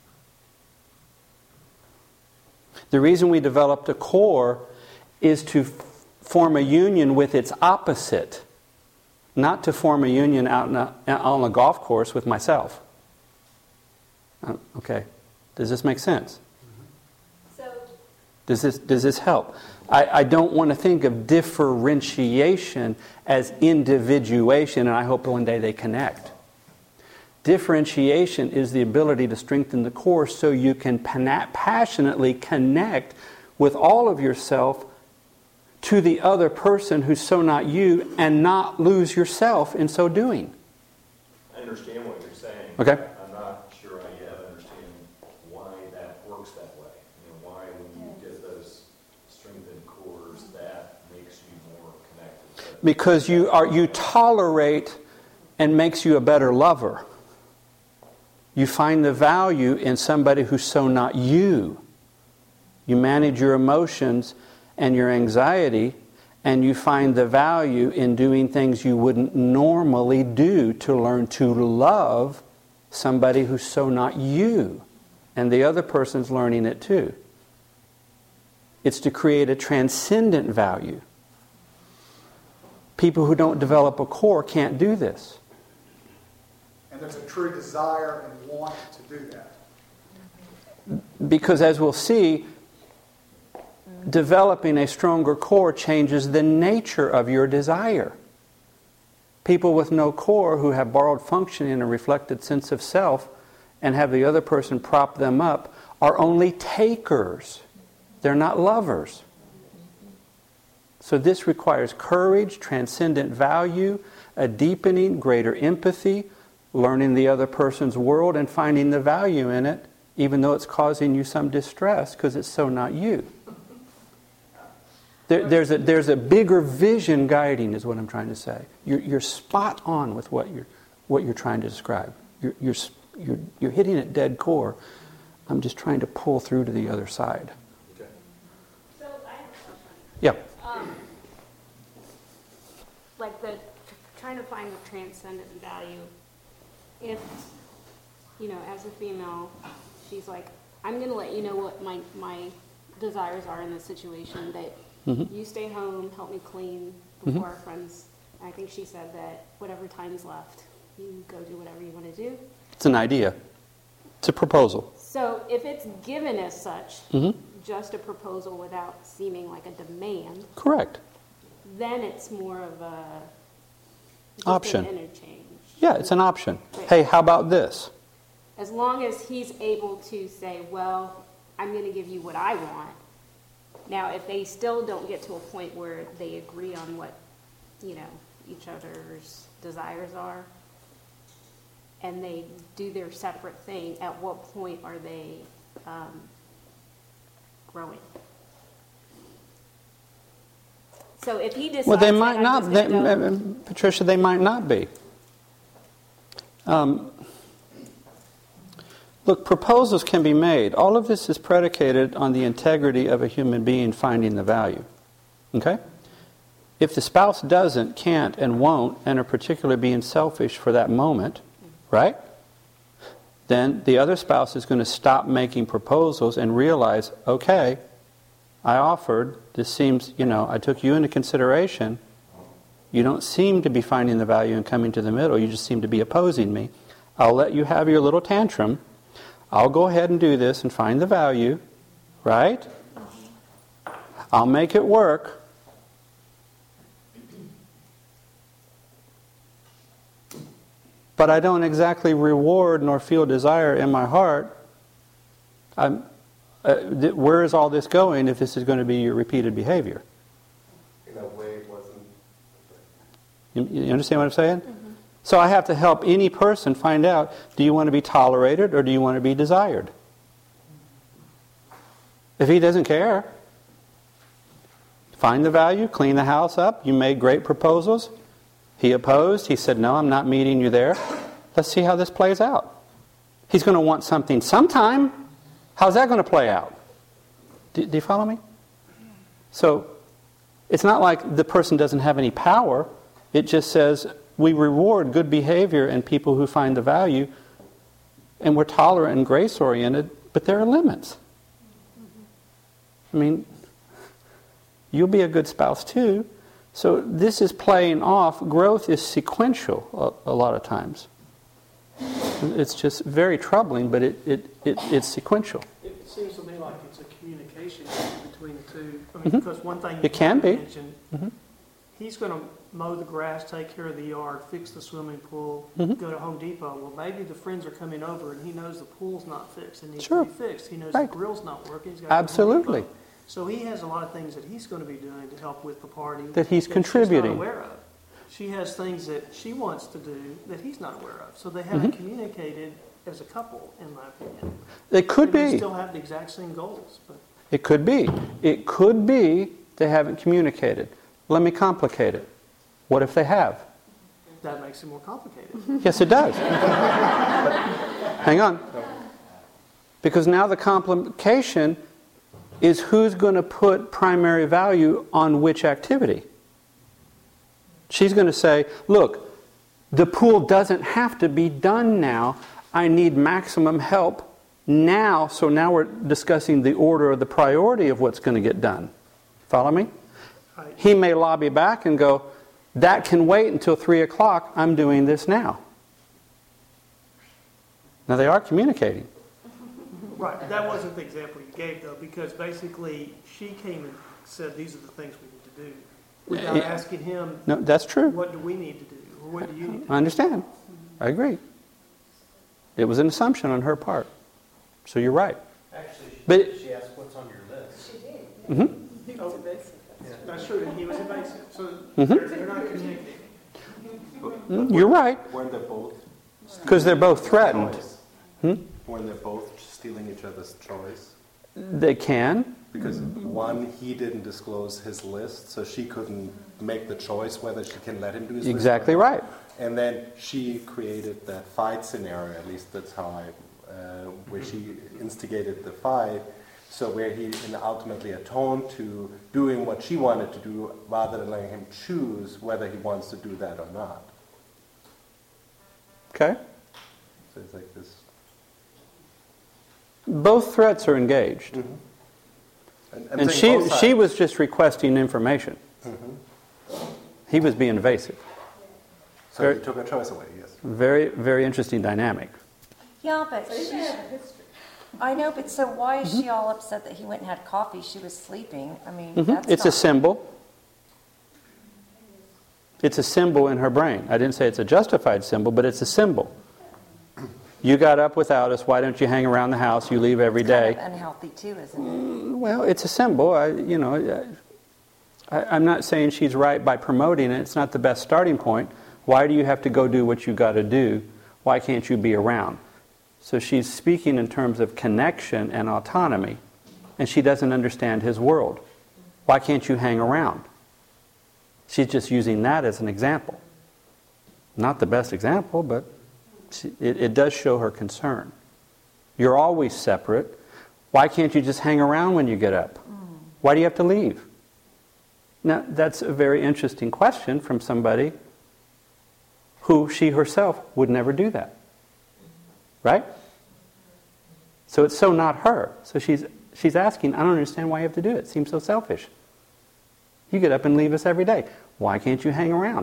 The reason we developed a core is to f- form a union with its opposite, not to form a union out, in a, out on a golf course with myself. Uh, okay, does this make sense? So, Does this, does this help? I, I don't want to think of differentiation as individuation, and I hope one day they connect. Differentiation is the ability to strengthen the core so you can pana- passionately connect with all of yourself to the other person who's so not you and not lose yourself in so doing. understand what you're saying. Okay. I'm not sure I yet understand why that works that way. You know, why when you get those strengthened cores, that makes you more connected. But Because you are you tolerate and makes you a better lover. You find the value in somebody who's so not you. You manage your emotions and your anxiety, and you find the value in doing things you wouldn't normally do to learn to love somebody who's so not you. And the other person's learning it too. It's to create a transcendent value. People who don't develop a core can't do this. And there's a true desire and want to do that. Because as we'll see, developing a stronger core changes the nature of your desire. People with no core who have borrowed functioning and a reflected sense of self and have the other person prop them up are only takers. They're not lovers. So this requires courage, transcendent value, a deepening, greater empathy, learning the other person's world and finding the value in it, even though it's causing you some distress because it's so not you. There, there's, a, there's a bigger vision guiding, is what I'm trying to say. You're, you're spot on with what you're, what you're trying to describe. You're, you're, you're, you're hitting it dead core. I'm just trying to pull through to the other side. okay. So I have a question. Yeah. Um, like the trying to find the transcendent value. If, you know, as a female, she's like, I'm going to let you know what my my desires are in this situation. That Mm-hmm. you stay home, help me clean before our friends. I think she said that whatever time's left, you go do whatever you want to do. It's an idea. It's a proposal. So if it's given as such, Mm-hmm. just a proposal without seeming like a demand, Correct. then it's more of a just Option. an interchange. Yeah, it's an option. Right. Hey, how about this? As long as he's able to say, well, I'm going to give you what I want. Now, if they still don't get to a point where they agree on what, you know, each other's desires are, and they do their separate thing, at what point are they um, growing? So if he decides Well, they that might I'm not. just They, gonna go- uh, Patricia, they might not be. Um, look, proposals can be made. All of this is predicated on the integrity of a human being finding the value. Okay? If the spouse doesn't, can't, and won't, and are particularly being selfish for that moment, right? Then the other spouse is going to stop making proposals and realize, okay, I offered, this seems, you know, I took you into consideration. You don't seem to be finding the value in coming to the middle. You just seem to be opposing me. I'll let you have your little tantrum. I'll go ahead and do this and find the value, right? I'll make it work. But I don't exactly reward nor feel desire in my heart. I'm, uh, th- where is all this going if this is going to be your repeated behavior? In a way, it wasn't. You, you understand what I'm saying? Mm-hmm. So I have to help any person find out, do you want to be tolerated or do you want to be desired? If he doesn't care, find the value, clean the house up. You made great proposals. He opposed. He said, no, I'm not meeting you there. Let's see how this plays out. He's going to want something sometime. How's that going to play out? Do, do you follow me? So it's not like the person doesn't have any power. It just says we reward good behavior and people who find the value, and we're tolerant and grace-oriented, but there are limits. I mean, you'll be a good spouse too. So this is playing off. Growth is sequential a, a lot of times. It's just very troubling, but it, it, it, it's sequential. It seems to me like it's a communication issue between the two. I mean, Mhm. because one thing you It can be. mentioned, Mhm. he's going to mow the grass, take care of the yard, fix the swimming pool, Mhm. go to Home Depot. Well, maybe the friends are coming over and he knows the pool's not fixed and needs Sure. to be fixed. He knows Right. the grill's not working. He's got to go to Home Absolutely. Depot. So he has a lot of things that he's going to be doing to help with the party That he's she's contributing. not aware of. she has things that she wants to do that he's not aware of. So they haven't Mm-hmm. communicated as a couple, in my opinion. It could They may be. still have the exact same goals, but It could be. It could be they haven't communicated. Let me complicate it. What if they have? that makes it more complicated. Yes, it does. Hang on. Because now the complication is who's going to put primary value on which activity. She's going to say, look, the pool doesn't have to be done now. I need maximum help now. So now we're discussing the order or the priority of what's going to get done. Follow me? Right. He may lobby back and go, that can wait until three o'clock. I'm doing this now. Now they are communicating. Right, that wasn't the example you gave, though, because basically she came and said, these are the things we need to do, without Yeah. asking him, No, that's true. what do we need to do, or what do you need to do? I understand. I agree. It was an assumption on her part. So you're right. Actually, she, But- she asked what's on your list. Mm-hmm. Oh, that's true, and he was evasive, so Mhm. they're, they're not communicating. Mm, You're right. Weren't they both? Because they're both threatened. Choice. Hmm? Weren't they both stealing each other's choice? They can. Because one, he didn't disclose his list, so she couldn't make the choice whether she can let him do his list. Exactly or not. right. And then she created that fight scenario, at least that's how I, uh, where she instigated the fight, so where he and ultimately atoned to doing what she wanted to do rather than letting him choose whether he wants to do that or not. Okay. So it's like this. Both threats are engaged. And, I'm And saying she, both she sides. was just requesting information. He was being evasive. So he took her choice away, yes. Very, very interesting dynamic. Yeah, but she's, I know, but so why is she all upset that he went and had coffee? She was sleeping. I mean, Mhm. that's It's a not- symbol. It's a symbol in her brain. I didn't say it's a justified symbol, but it's a symbol. You got up without us. Why don't you hang around the house? You leave every It's kind day. of unhealthy too, isn't it? Well, it's a symbol. I, you know, I, I'm not saying she's right by promoting it. It's not the best starting point. Why do you have to go do what you got to do? Why can't you be around? So she's speaking in terms of connection and autonomy, and she doesn't understand his world. Why can't you hang around? She's just using that as an example. Not the best example, but she, it, it does show her concern. You're always separate. Why can't you just hang around when you get up? Why do you have to leave? Now, that's a very interesting question from somebody who she herself would never do that. Right? So it's so not her. So she's she's asking, I don't understand why you have to do it. It seems so selfish. You get up and leave us every day. Why can't you hang around?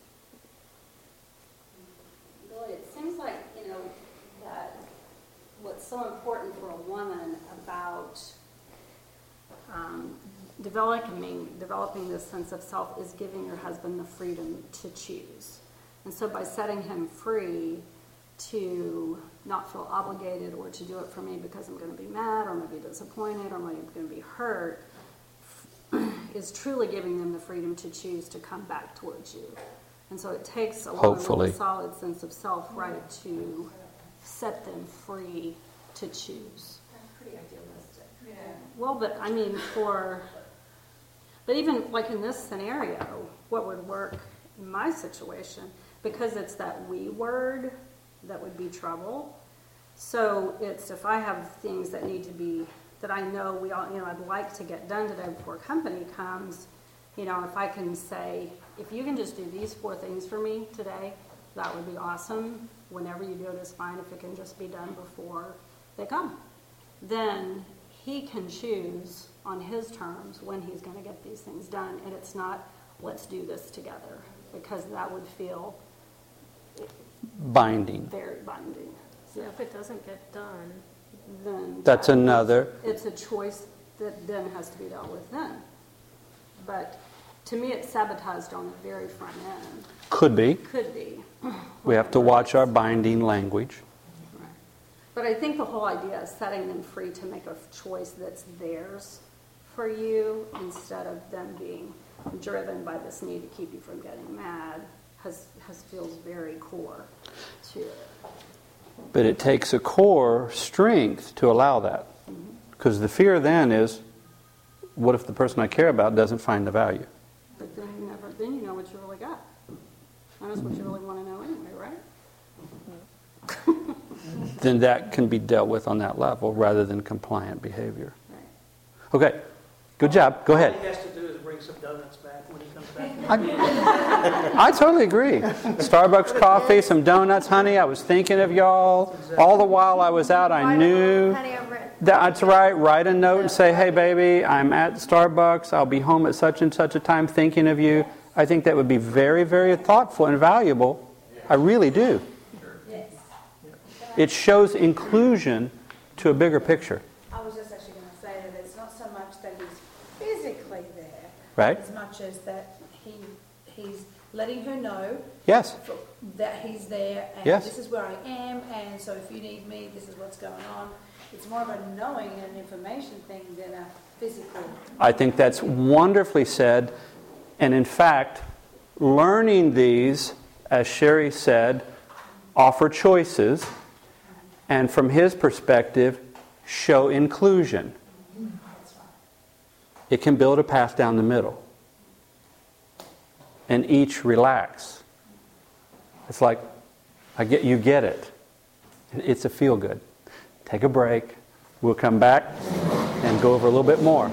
Really, it seems like, you know, that what's so important for a woman about um, developing, developing this sense of self is giving your husband the freedom to choose. And so by setting him free to not feel obligated or to do it for me because I'm going to be mad or maybe disappointed or maybe I'm going to be hurt, is truly giving them the freedom to choose to come back towards you. And so it takes a woman with Hopefully. a solid sense of self, right, to set them free to choose. That's pretty idealistic. Yeah. Well, but I mean, for, but even like in this scenario, what would work in my situation, because it's that we word that would be trouble. So it's if I have things that need to be, that I know we all, you know, I'd like to get done today before company comes, you know, if I can say, if you can just do these four things for me today, that would be awesome. Whenever you do it is fine if it can just be done before they come. Then he can choose on his terms when he's going to get these things done, and it's not, let's do this together, because that would feel Binding. very binding. So if it doesn't get done, Then That's that- another. It's a choice that then has to be dealt with then. But to me, it's sabotaged on the very front end. Could be. Could be. We have to watch our binding language. Right. But I think the whole idea is setting them free to make a choice that's theirs for you instead of them being driven by this need to keep you from getting mad has, has feels very core to it. But it takes a core strength to allow that. Because the fear then is, what if the person I care about doesn't find the value? But then you never, then you know what you really got. And that's what you really want to know anyway, right? Then that can be dealt with on that level rather than compliant behavior. Right. Okay, good job. Go ahead. All he has to do is bring some donuts back when he comes back. I, I totally agree. Starbucks coffee, some donuts, honey. I was thinking of y'all. All the while I was out, I knew. Honey, I've written- That's right. Write a note and say, hey, baby, I'm at Starbucks. I'll be home at such and such a time thinking of you. I think that would be very, very thoughtful and valuable. I really do. It shows inclusion to a bigger picture. I was just actually going to say that it's not so much that he's physically there, Right? as much as that he he's letting her know Yes. that he's there and Yes. this is where I am, and so if you need me, this is what's going on. It's more of a knowing and information thing than a physical. I think that's wonderfully said. And in fact, learning these, as Sherry said, offer choices. And from his perspective, show inclusion. It can build a path down the middle. And each relax. It's like, I get you get it. It's a feel good. Take a break. We'll come back and go over a little bit more.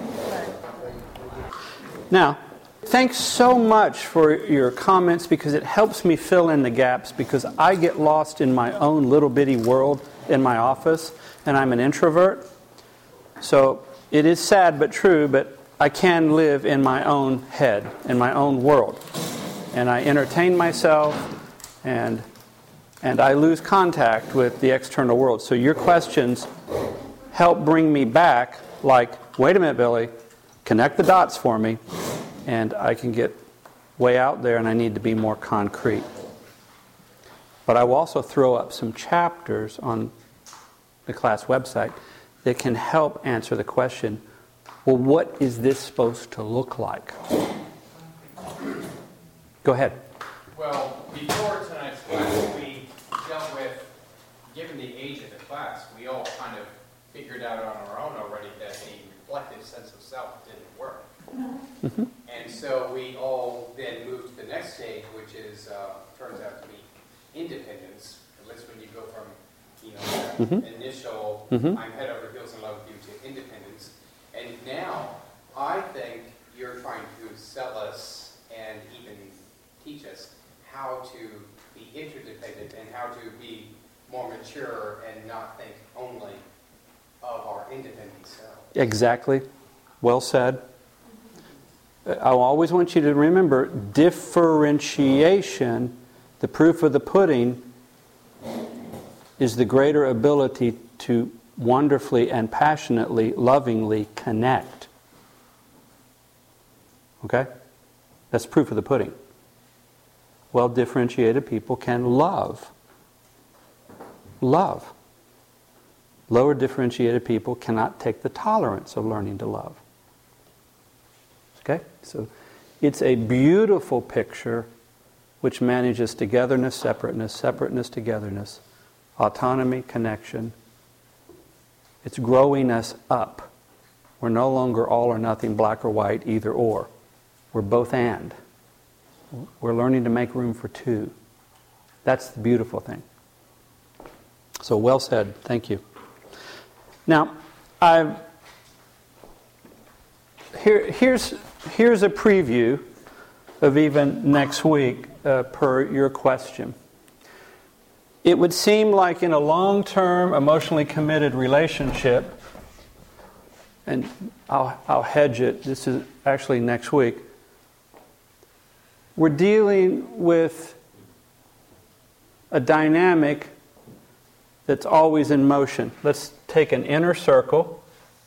Now, thanks so much for your comments because it helps me fill in the gaps because I get lost in my own little bitty world in my office and I'm an introvert. So it is sad but true, but I can live in my own head, in my own world. And I entertain myself and and I lose contact with the external world. So your questions help bring me back like, wait a minute, Billy, connect the dots for me. And I can get way out there and I need to be more concrete. But I will also throw up some chapters on the class website that can help answer the question, well, what is this supposed to look like? Go ahead. Well, before tonight's class, we dealt with, given the age of the class, we all kind of figured out on our own already that the reflective sense of self didn't work. Mm-hmm. And so we all then moved to the next stage, which is, uh, turns out to be independence. At least when you go from, you know, that Mhm. initial, Mhm. I'm head over heels in love with you, to independence. And now, I think you're trying to sell us and even teach us how to be interdependent and how to be more mature and not think only of our independent self. Exactly. Well said. I always want you to remember differentiation, the proof of the pudding, is the greater ability to wonderfully and passionately, lovingly connect. Okay? That's proof of the pudding. Well-differentiated people can love. Love. Lower differentiated people cannot take the tolerance of learning to love. Okay? So it's a beautiful picture which manages togetherness, separateness, separateness, togetherness, autonomy, connection. It's growing us up. We're no longer all or nothing, black or white, either or. We're both and. We're learning to make room for two. That's the beautiful thing. So well said. Thank you. Now, I've, here, here's, here's a preview of even next week uh, per your question. It would seem like in a long-term, emotionally committed relationship, and I'll, I'll hedge it, this is actually next week, we're dealing with a dynamic that's always in motion. Let's take an inner circle.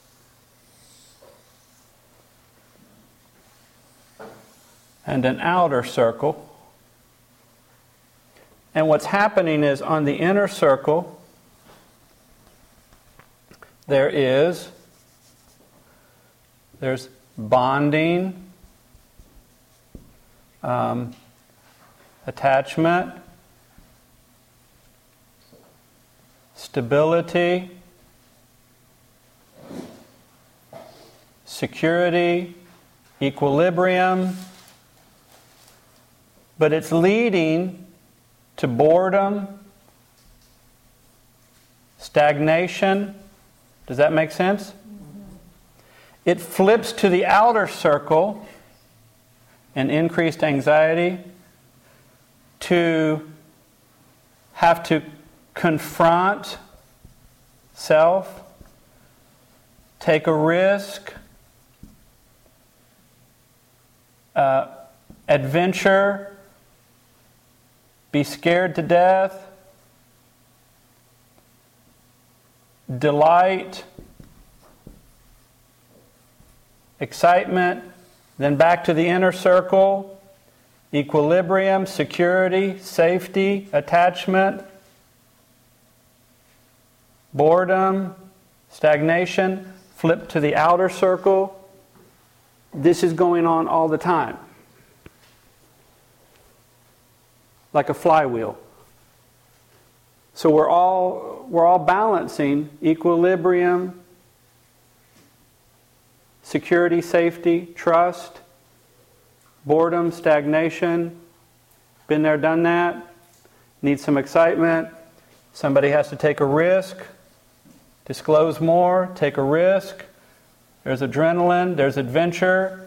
And an outer circle. And what's happening is on the inner circle, there is There's bonding, um, attachment, stability, security, equilibrium, but it's leading to boredom, stagnation. Does that make sense? Mm-hmm. It flips to the outer circle and increased anxiety, to have to confront self, take a risk, uh, adventure, be scared to death, delight, excitement, then back to the inner circle, equilibrium, security, safety, attachment, boredom, stagnation, flip to the outer circle. This is going on all the time. Like a flywheel. So we're all we're all balancing equilibrium, security, safety, trust, boredom, stagnation. Been there, done that. Need some excitement. Somebody has to take a risk. Disclose more, take a risk. There's adrenaline, there's adventure.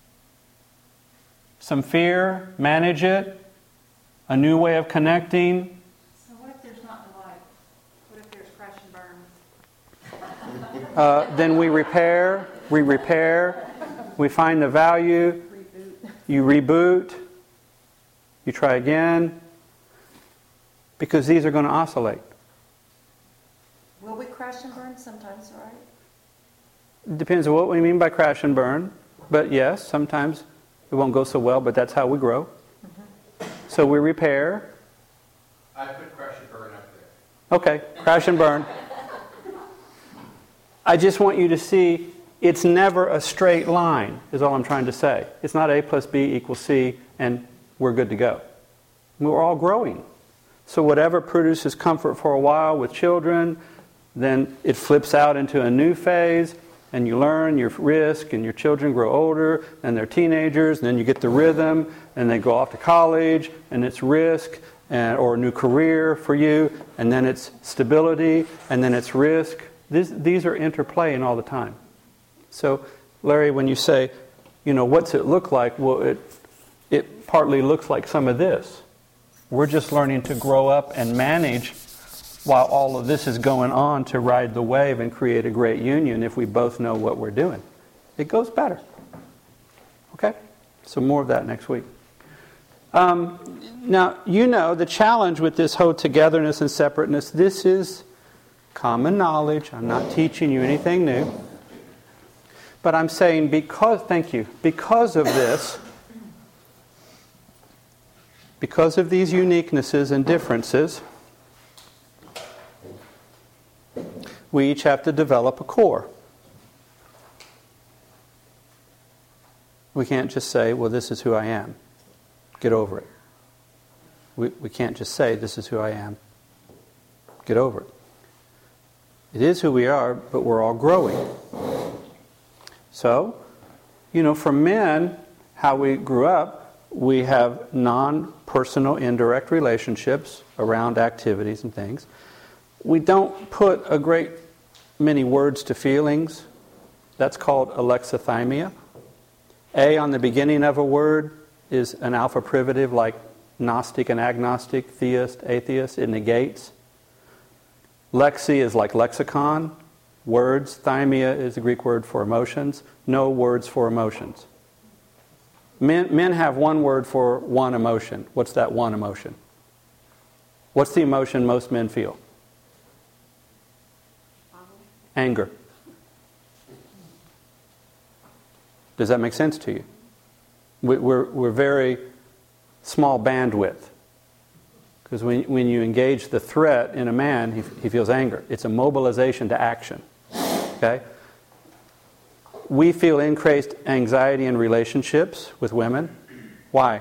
Some fear, manage it. A new way of connecting. So what if there's not delight? What if there's crash and burn? Uh, then we repair, we repair, we find the value, Reboot. you reboot, you try again, because these are going to oscillate. Will we crash and burn sometimes, right? Depends on what we mean by crash and burn, but yes, sometimes it won't go so well, but that's how we grow. Mm-hmm. So we repair. I put crash and burn up there. Okay, crash and burn. I just want you to see it's never a straight line, is all I'm trying to say. It's not A plus B equals C and we're good to go. We're all growing. So whatever produces comfort for a while with children, then it flips out into a new phase, and you learn your risk, and your children grow older, and they're teenagers, and then you get the rhythm, and they go off to college, and it's risk, and, or a new career for you, and then it's stability, and then it's risk. This, these are interplaying all the time. So, Larry, when you say, you know, what's it look like? Well, it, it partly looks like some of this. We're just learning to grow up and manage while all of this is going on to ride the wave and create a great union if we both know what we're doing. It goes better. Okay? So more of that next week. Um, now, you know the challenge with this whole togetherness and separateness, this is common knowledge. I'm not teaching you anything new. But I'm saying because, thank you, because of this, because of these uniquenesses and differences, we each have to develop a core. We can't just say, well, this is who I am. Get over it. We, we can't just say, this is who I am. Get over it. It is who we are, but we're all growing. So, you know, for men, how we grew up, we have non-personal indirect relationships around activities and things. We don't put a great many words to feelings. That's called alexithymia. A on the beginning of a word is an alpha privative like Gnostic and agnostic, theist, atheist. It negates. Lexi is like lexicon, words. Thymia is the Greek word for emotions. No words for emotions. Men, men have one word for one emotion. What's that one emotion? What's the emotion most men feel? Anger. Does that make sense to you? We, we're, we're very small bandwidth. Because when, when you engage the threat in a man, he, he feels anger. It's a mobilization to action. Okay? we feel increased anxiety in relationships with women. Why?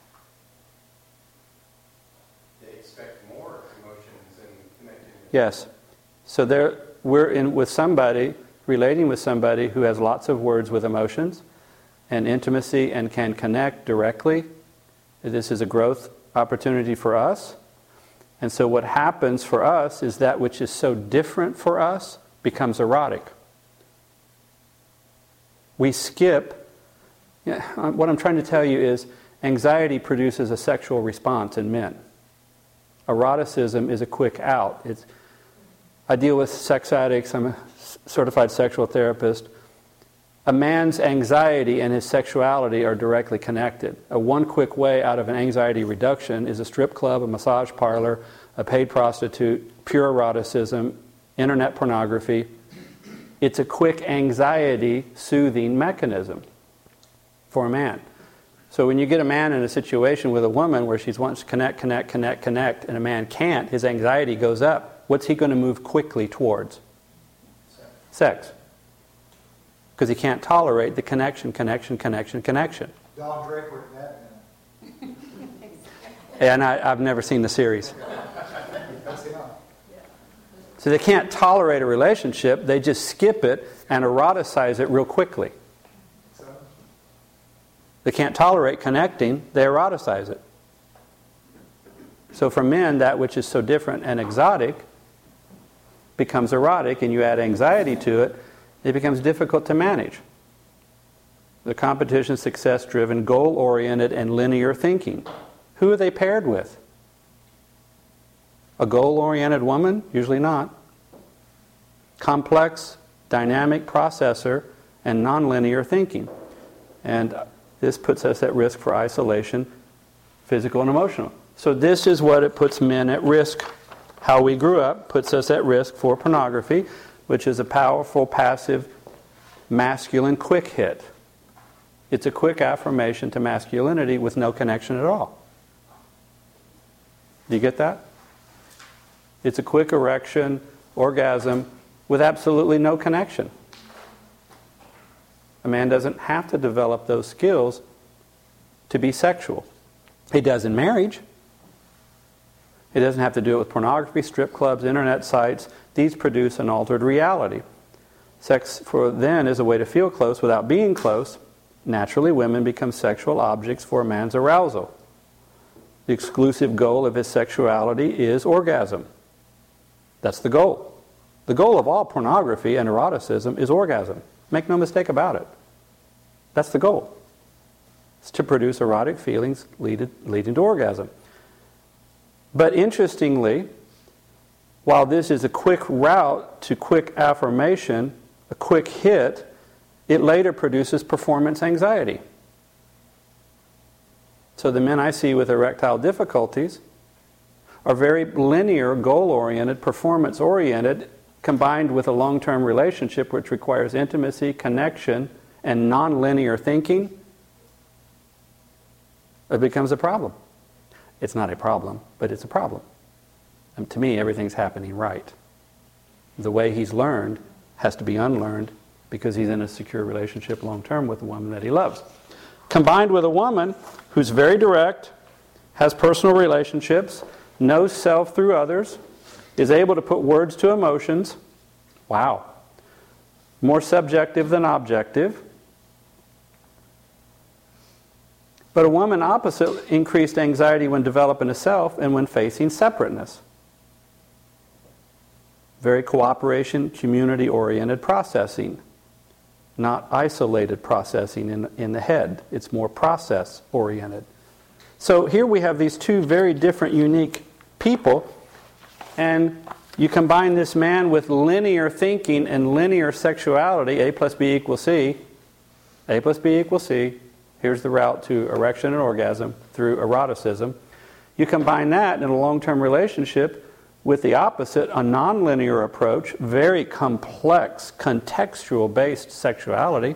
They expect more emotions and connecting. Yes. So there, we're in with somebody, relating with somebody who has lots of words with emotions and intimacy and can connect directly. This is a growth opportunity for us. And so what happens for us is that which is so different for us becomes erotic. We skip. Yeah, what I'm trying to tell you is anxiety produces a sexual response in men. Eroticism is a quick out. It's, I deal with sex addicts. I'm a certified sexual therapist. A man's anxiety and his sexuality are directly connected. A one quick way out of an anxiety reduction is a strip club, a massage parlor, a paid prostitute, pure eroticism, internet pornography. It's a quick anxiety soothing mechanism for a man. So when you get a man in a situation with a woman where she wants to connect, connect, connect, connect, and a man can't, his anxiety goes up. What's he going to move quickly towards? Sex. Sex. Because he can't tolerate the connection, connection, connection, connection. Don Draper in that man. And I, I've never seen the series. That's him. So they can't tolerate a relationship, they just skip it and eroticize it real quickly. So, They can't tolerate connecting, they eroticize it. So for men, that which is so different and exotic becomes erotic, and you add anxiety to it, it becomes difficult to manage. The competition, success-driven, goal-oriented, and linear thinking. Who are they paired with? A goal-oriented woman? Usually not. Complex, dynamic processor, and nonlinear thinking. And this puts us at risk for isolation, physical and emotional. So this is what it puts men at risk. How we grew up puts us at risk for pornography, which is a powerful, passive, masculine quick hit. It's a quick affirmation to masculinity with no connection at all. Do you get that? It's a quick erection, orgasm, with absolutely no connection. A man doesn't have to develop those skills to be sexual. He does in marriage. He doesn't have to do it with pornography, strip clubs, internet sites. These produce an altered reality. Sex for then is a way to feel close without being close. Naturally, women become sexual objects for a man's arousal. The exclusive goal of his sexuality is orgasm. That's the goal. The goal of all pornography and eroticism is orgasm. Make no mistake about it. That's the goal. It's to produce erotic feelings leading, leading to orgasm. But interestingly, while this is a quick route to quick affirmation, a quick hit, it later produces performance anxiety. So the men I see with erectile difficulties are very linear, goal-oriented, performance-oriented, combined with a long-term relationship which requires intimacy, connection, and non-linear thinking. It becomes a problem. It's not a problem, but it's a problem. And to me, everything's happening right. The way he's learned has to be unlearned because he's in a secure relationship long-term with a woman that he loves. Combined with a woman who's very direct, has personal relationships, knows self through others, is able to put words to emotions. Wow. More subjective than objective. But a woman opposite increased anxiety when developing a self and when facing separateness. Very cooperation, community-oriented processing. Not isolated processing in, in the head. It's more process-oriented. So here we have these two very different, unique people, and you combine this man with linear thinking and linear sexuality, A plus B equals C. A plus B equals C. Here's the route to erection and orgasm through eroticism. You combine that in a long-term relationship with the opposite, a nonlinear approach, very complex, contextual-based sexuality.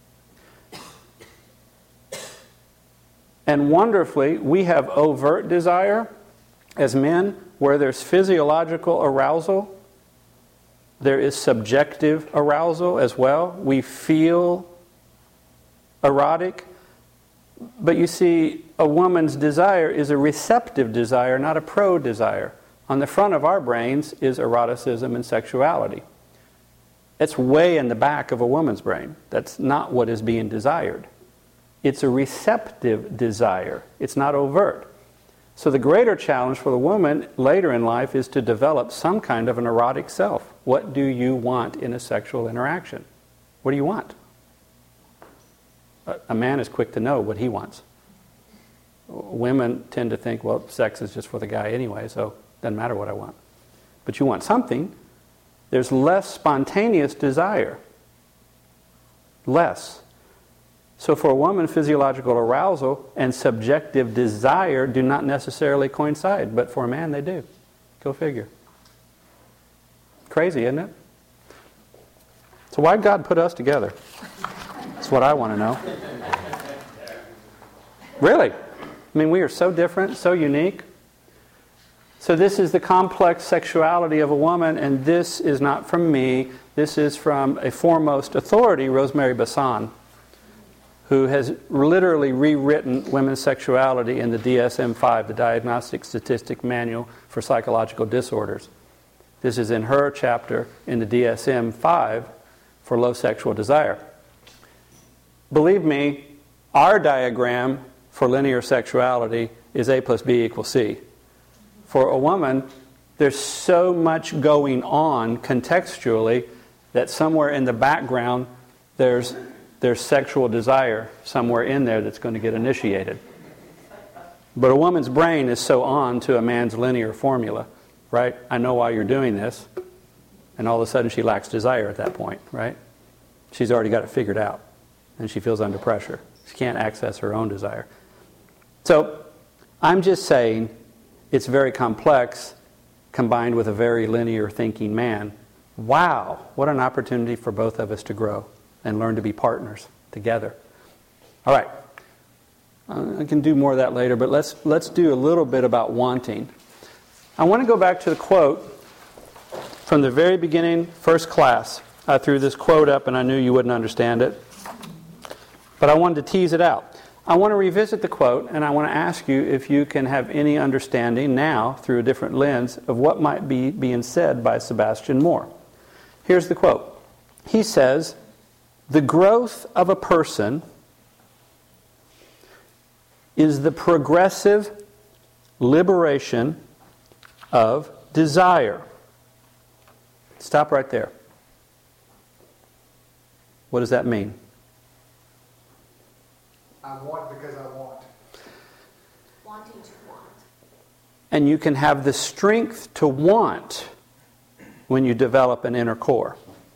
And wonderfully, we have overt desire as men where there's physiological arousal, there is subjective arousal as well. We feel erotic. But you see, a woman's desire is a receptive desire, not a pro-desire. On the front of our brains is eroticism and sexuality. It's way in the back of a woman's brain. That's not what is being desired. It's a receptive desire. It's not overt. So the greater challenge for the woman later in life is to develop some kind of an erotic self. What do you want in a sexual interaction? What do you want? A man is quick to know what he wants. Women tend to think, well, sex is just for the guy anyway, so it doesn't matter what I want. But you want something. There's less spontaneous desire. Less. So for a woman, physiological arousal and subjective desire do not necessarily coincide, but for a man they do. Go figure. Crazy, isn't it? So why'd God put us together? That's what I want to know. Really? I mean, we are so different, so unique. So this is the complex sexuality of a woman, and this is not from me. This is from a foremost authority, Rosemary Basson, who has literally rewritten women's sexuality in the D S M five, the Diagnostic Statistic Manual for Psychological Disorders. This is in her chapter in the D S M five for low sexual desire. Believe me, our diagram for linear sexuality is A plus B equals C. For a woman, there's so much going on contextually that somewhere in the background there's there's sexual desire somewhere in there that's going to get initiated. But a woman's brain is so on to a man's linear formula, right? I know why you're doing this. And all of a sudden she lacks desire at that point, right? She's already got it figured out. And she feels under pressure. She can't access her own desire. So, I'm just saying it's very complex combined with a very linear thinking man. Wow, what an opportunity for both of us to grow and learn to be partners together. All right. Uh, I can do more of that later, but let's let's do a little bit about wanting. I want to go back to the quote from the very beginning, first class. I threw this quote up and I knew you wouldn't understand it. But I wanted to tease it out. I want to revisit the quote, and I want to ask you if you can have any understanding now, through a different lens, of what might be being said by Sebastian Moore. Here's the quote. He says, "The growth of a person is the progressive liberation of desire." Stop right there. What does that mean? I want because I want. Wanting to want. And you can have the strength to want when you develop an inner core.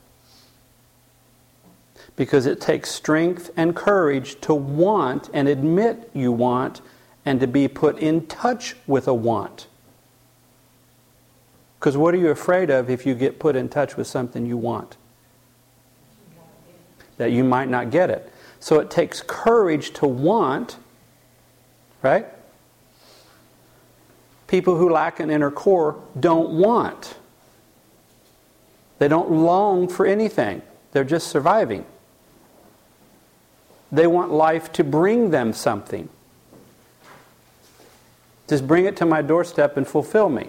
Because it takes strength and courage to want and admit you want and to be put in touch with a want. Because what are you afraid of if you get put in touch with something you want? That you might not get it. So it takes courage to want, right? People who lack an inner core don't want. They don't long for anything. They're just surviving. They want life to bring them something. Just bring it to my doorstep and fulfill me.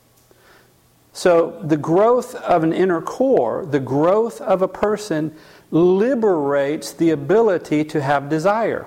So the growth of an inner core, the growth of a person, liberates the ability to have desire.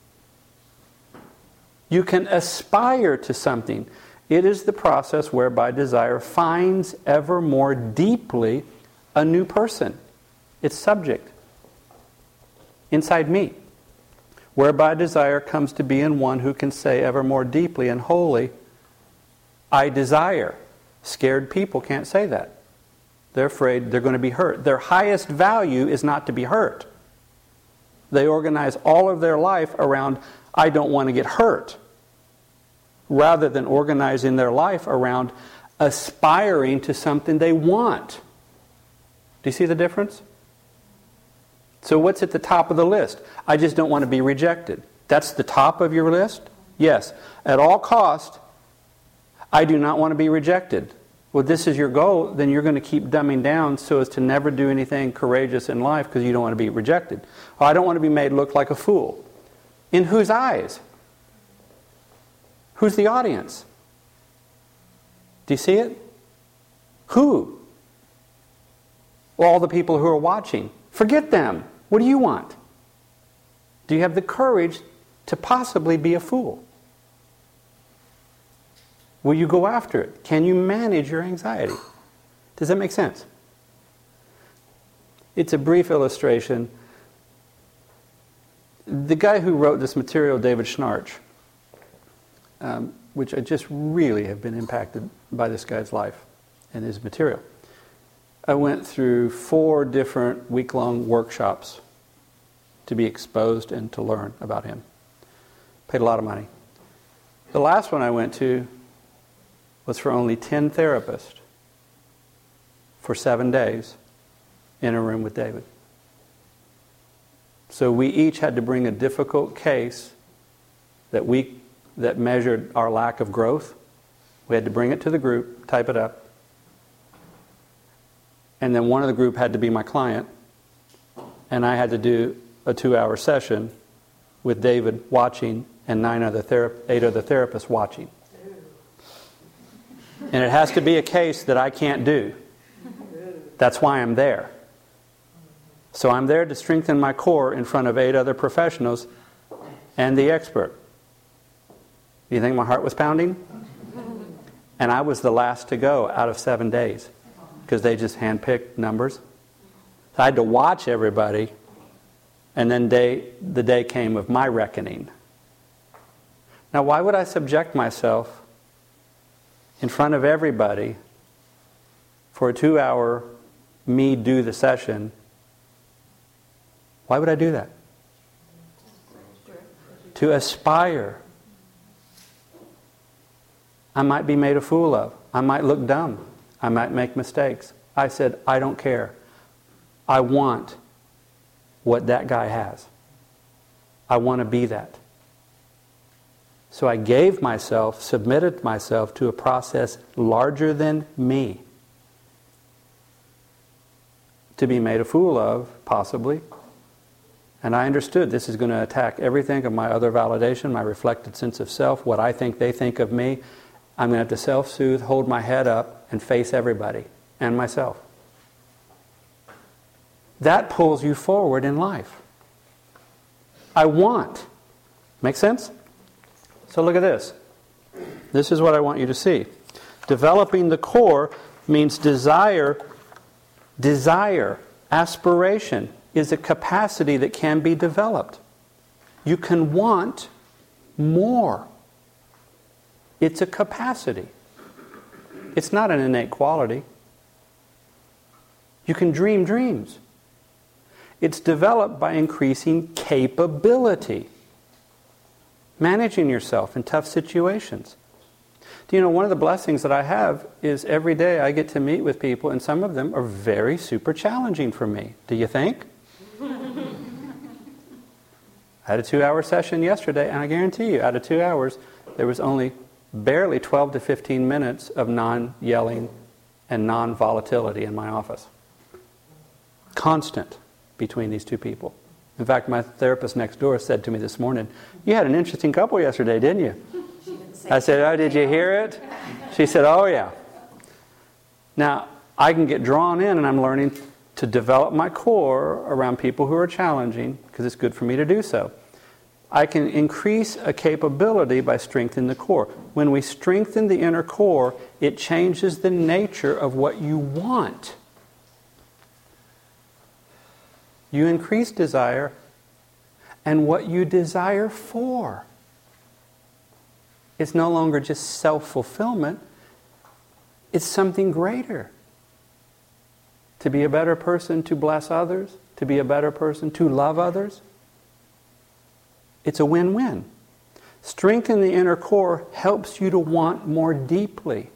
You can aspire to something. It is the process whereby desire finds ever more deeply a new person, its subject, inside me. Whereby desire comes to be in one who can say ever more deeply and wholly, I desire. Scared people can't say that. They're afraid they're going to be hurt. Their highest value is not to be hurt. They organize all of their life around, I don't want to get hurt, rather than organizing their life around aspiring to something they want. Do you see the difference? So what's at the top of the list? I just don't want to be rejected. That's the top of your list? Yes. At all cost, I do not want to be rejected. well, this is your goal, then you're going to keep dumbing down so as to never do anything courageous in life because you don't want to be rejected. Or I don't want to be made look like a fool. In whose eyes? Who's the audience? Do you see it? Who? Well, all the people who are watching. Forget them. What do you want? Do you have the courage to possibly be a fool? Will you go after it? Can you manage your anxiety? Does that make sense? It's a brief illustration. The guy who wrote this material, David Schnarch, um, which I just really have been impacted by this guy's life and his material. I went through four different week-long workshops to be exposed and to learn about him. Paid a lot of money. The last one I went to was for only ten therapists for seven days in a room with David. So we each had to bring a difficult case that we that measured our lack of growth. We had to bring it to the group, type it up, and then one of the group had to be my client, and I had to do a two-hour session with David watching and nine other thera- eight other therapists watching. And it has to be a case that I can't do. That's why I'm there. So I'm there to strengthen my core in front of eight other professionals and the expert. You think my heart was pounding? And I was the last to go out of seven days because they just handpicked numbers. So I had to watch everybody, and then day, the day came of my reckoning. Now, why would I subject myself in front of everybody for a two-hour me do the session? Why would I do that? To aspire. I might be made a fool of. I might look dumb. I might make mistakes. I said, I don't care. I want what that guy has. I want to be that. So I gave myself, submitted myself to a process larger than me. To be made a fool of, possibly. And I understood this is going to attack everything of my other validation, my reflected sense of self, what I think they think of me. I'm going to have to self-soothe, hold my head up, and face everybody and myself. That pulls you forward in life. I want. Make sense? So look at this. This is what I want you to see. Developing the core means desire. Desire, aspiration, is a capacity that can be developed. You can want more. It's a capacity. It's not an innate quality. You can dream dreams. It's developed by increasing capability. Managing yourself in tough situations. Do you know, one of the blessings that I have is every day I get to meet with people, and some of them are very super challenging for me. Do you think? I had a two-hour session yesterday, and I guarantee you, out of two hours, there was only barely twelve to fifteen minutes of non-yelling and non-volatility in my office. Constant between these two people. In fact, my therapist next door said to me this morning, "You had an interesting couple yesterday, didn't you?" I said, "Oh, did you hear it?" She said, "Oh, yeah." Now, I can get drawn in, and I'm learning to develop my core around people who are challenging, because it's good for me to do so. I can increase a capability by strengthening the core. When we strengthen the inner core, it changes the nature of what you want. You increase desire and what you desire for. It's no longer just self-fulfillment. It's something greater. To be a better person, to bless others, to be a better person, to love others. It's a win-win. Strengthening the inner core helps you to want more deeply.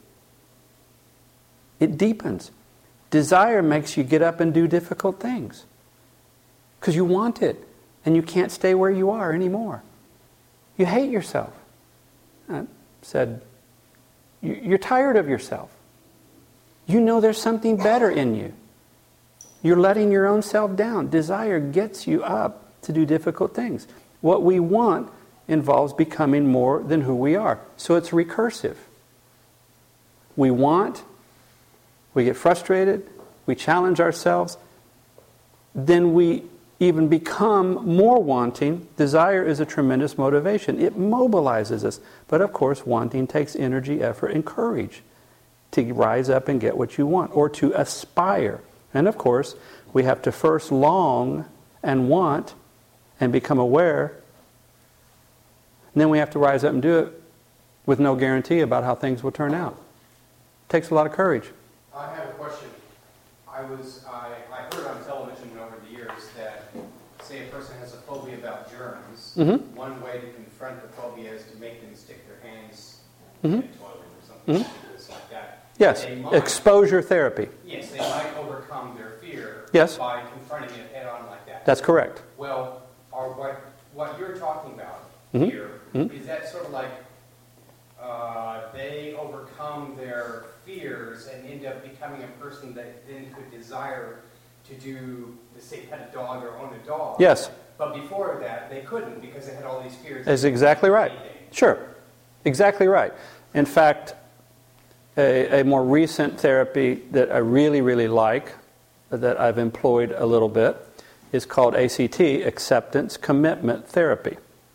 It deepens. Desire makes you get up and do difficult things. Because you want it, and you can't stay where you are anymore. You hate yourself. I said, you're tired of yourself. You know there's something better in you. You're letting your own self down. Desire gets you up to do difficult things. What we want involves becoming more than who we are. So it's recursive. We want, we get frustrated, we challenge ourselves, then we even become more wanting. Desire is a tremendous motivation. It mobilizes us. But of course, wanting takes energy, effort, and courage to rise up and get what you want, or to aspire. And of course, we have to first long and want and become aware. And then we have to rise up and do it with no guarantee about how things will turn out. It takes a lot of courage. I have a question. I was, I, I heard on television over the years that, say a person has a phobia about germs, Mm-hmm. one way to confront the phobia is to make them stick their hands Mm-hmm. in a toilet or something Mm-hmm. ridiculous like that. Yes, They might- exposure therapy. Yes, they might overcome their fear Yes. by confronting it head on like that. That's correct. Well, or what, what you're talking about Mhm. here, Mhm. is that sort of like uh, they overcome their fears and end up becoming a person that then could desire to do, let's say, pet a dog or own a dog. Yes. But before that, they couldn't because they had all these fears. That's exactly right. Sure. Exactly right. In fact, a, a more recent therapy that I really, really like, that I've employed a little bit, is called A C T, Acceptance Commitment Therapy.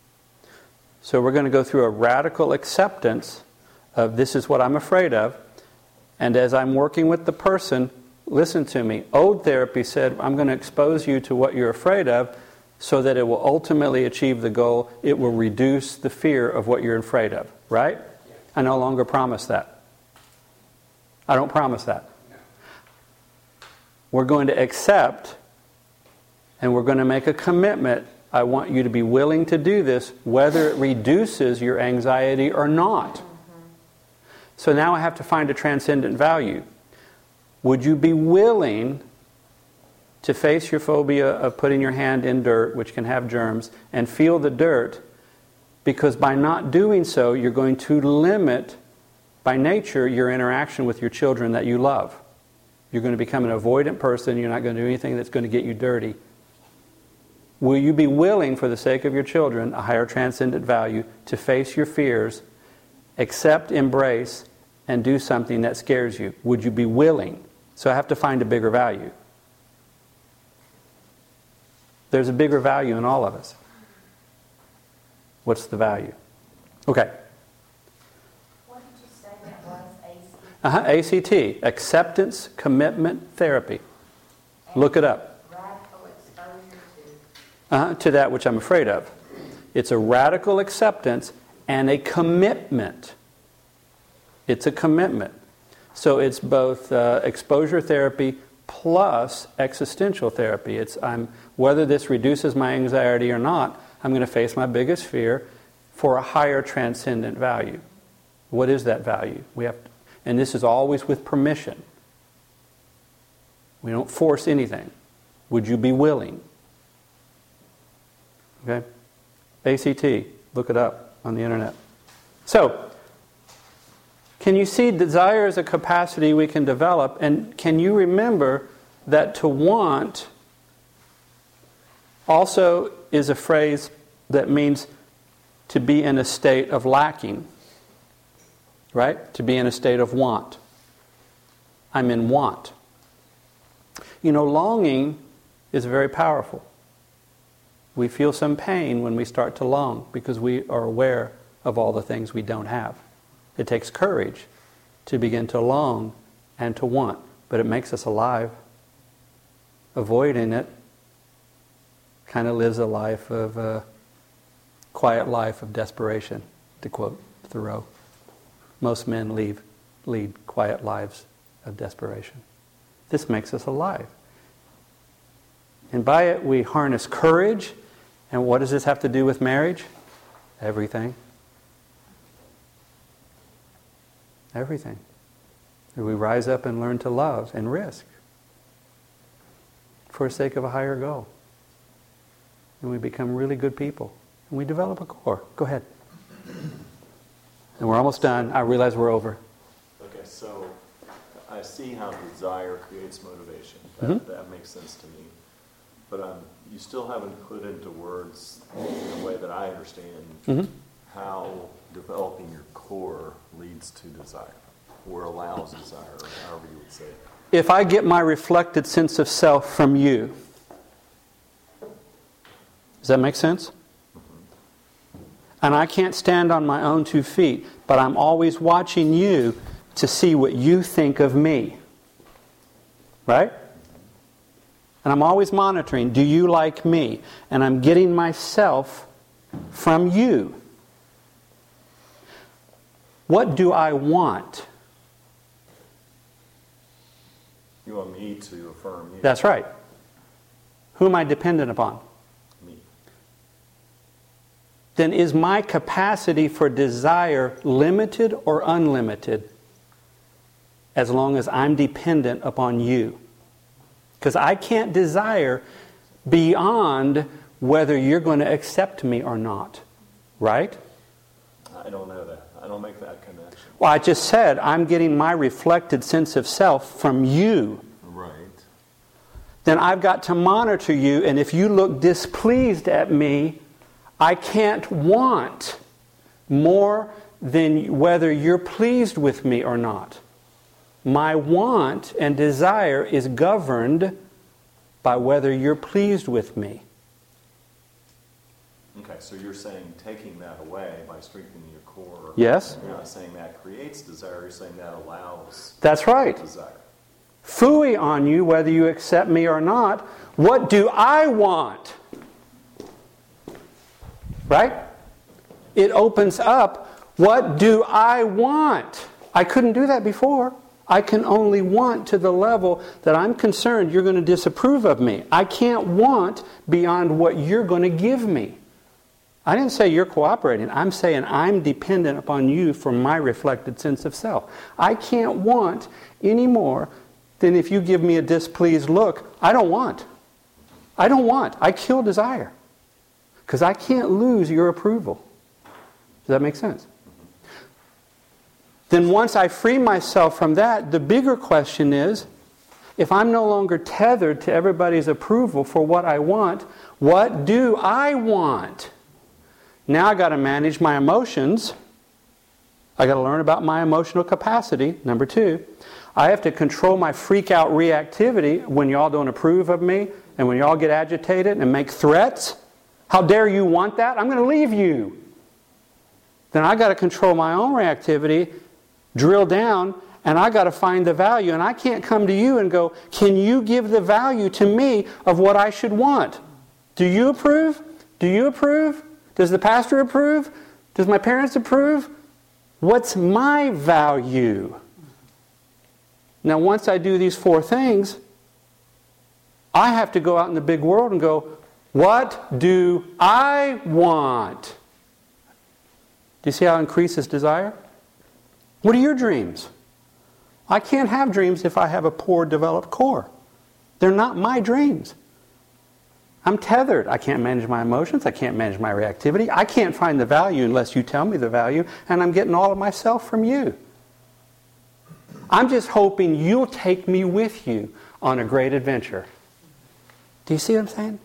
So we're going to go through a radical acceptance of this is what I'm afraid of. And as I'm working with the person, listen to me. Old therapy said, I'm going to expose you to what you're afraid of so that it will ultimately achieve the goal. It will reduce the fear of what you're afraid of. Right? I no longer promise that. I don't promise that. We're going to accept and we're going to make a commitment. I want you to be willing to do this, whether it reduces your anxiety or not. Mm-hmm. So now I have to find a transcendent value. Would you be willing to face your phobia of putting your hand in dirt, which can have germs, and feel the dirt? Because by not doing so, you're going to limit, by nature, your interaction with your children that you love. You're going to become an avoidant person. You're not going to do anything that's going to get you dirty. Will you be willing, for the sake of your children, a higher transcendent value, to face your fears, accept, embrace, and do something that scares you? Would you be willing? So I have to find a bigger value. There's a bigger value in all of us. What's the value? Okay. What did you say that was, A C T? Uh-huh, A C T, Acceptance Commitment Therapy. Look it up. Radical exposure Uh-huh, to that which I'm afraid of. It's a radical acceptance and a commitment. It's a commitment. So it's both uh, exposure therapy plus existential therapy. It's I'm whether this reduces my anxiety or not, I'm going to face my biggest fear for a higher transcendent value. What is that value? We have to, and this is always with permission. We don't force anything. Would you be willing? Okay? A C T, look it up on the internet. So, can you see desire is a capacity we can develop? And can you remember that to want also is a phrase that means to be in a state of lacking. Right? To be in a state of want. I'm in want. You know, longing is very powerful. We feel some pain when we start to long because we are aware of all the things we don't have. It takes courage to begin to long and to want, but it makes us alive. Avoiding it kind of lives a life of a quiet life of desperation, to quote Thoreau. Most men leave, lead quiet lives of desperation. This makes us alive. And by it we harness courage. And what does this have to do with marriage? Everything. Everything. We rise up and learn to love and risk for the sake of a higher goal. And we become really good people. And we develop a core. Go ahead. And we're almost done. I realize we're over. Okay, so I see how desire creates motivation. That, Mhm. that makes sense to me. But um, you still haven't put into words, in a way that I understand, Mhm. how developing your core leads to desire, or allows desire, or however you would say it. If I get my reflected sense of self from you, does that make sense? And I can't stand on my own two feet, but I'm always watching you to see what you think of me. Right? And I'm always monitoring, do you like me? And I'm getting myself from you. What do I want? You want me to affirm you. That's right. Who am I dependent upon? Me. Then is my capacity for desire limited or unlimited as long as I'm dependent upon you? Because I can't desire beyond whether you're going to accept me or not. Right? I don't know that. I don't make that connection. Well, I just said I'm getting my reflected sense of self from you. Right. Then I've got to monitor you, and if you look displeased at me, I can't want more than whether you're pleased with me or not. My want and desire is governed by whether you're pleased with me. Okay, so you're saying taking that away by strengthening your core. Yes. You're not saying that creates desire, you're saying that allows That's right. desire. Phooey on you whether you accept me or not. What do I want? Right? It opens up, what do I want? I couldn't do that before. I can only want to the level that I'm concerned you're going to disapprove of me. I can't want beyond what you're going to give me. I didn't say you're cooperating. I'm saying I'm dependent upon you for my reflected sense of self. I can't want any more than if you give me a displeased look. I don't want. I don't want. I kill desire. Because I can't lose your approval. Does that make sense? Then once I free myself from that, the bigger question is, if I'm no longer tethered to everybody's approval for what I want, what do I want? Now I've got to manage my emotions. I've got to learn about my emotional capacity. Number two, I have to control my freak out reactivity when y'all don't approve of me and when y'all get agitated and make threats. How dare you want that? I'm going to leave you. Then I've got to control my own reactivity, drill down, and I got to find the value. And I can't come to you and go, can you give the value to me of what I should want? Do you approve? Do you approve? Does the pastor approve? Does my parents approve? What's my value? Now, once I do these four things, I have to go out in the big world and go, what do I want? Do you see how it increases desire? What are your dreams? I can't have dreams if I have a poor developed core. They're not my dreams. I'm tethered. I can't manage my emotions. I can't manage my reactivity. I can't find the value unless you tell me the value, and I'm getting all of myself from you. I'm just hoping you'll take me with you on a great adventure. Do you see what I'm saying?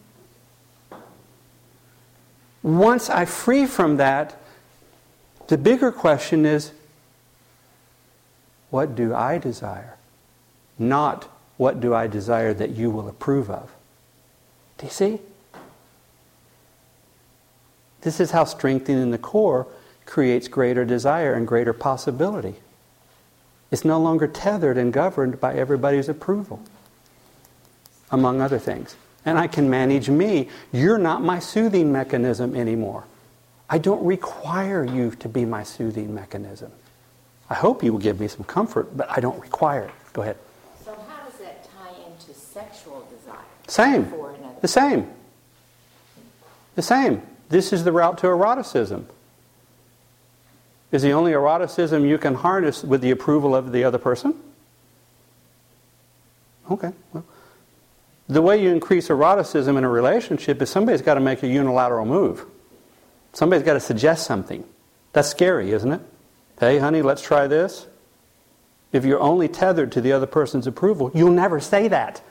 Once I free from that, the bigger question is, what do I desire? Not what do I desire that you will approve of. Do you see? This is how strengthening the core creates greater desire and greater possibility. It's no longer tethered and governed by everybody's approval, among other things. And I can manage me. You're not my soothing mechanism anymore. I don't require you to be my soothing mechanism. I hope you will give me some comfort, but I don't require it. Go ahead. So how does that tie into sexual desire? Same. For another? The same. The same. This is the route to eroticism. Is the only eroticism you can harness with the approval of the other person? Okay. Well, the way you increase eroticism in a relationship is somebody's got to make a unilateral move. Somebody's got to suggest something. That's scary, isn't it? Hey, honey, let's try this. If you're only tethered to the other person's approval, you'll never say that.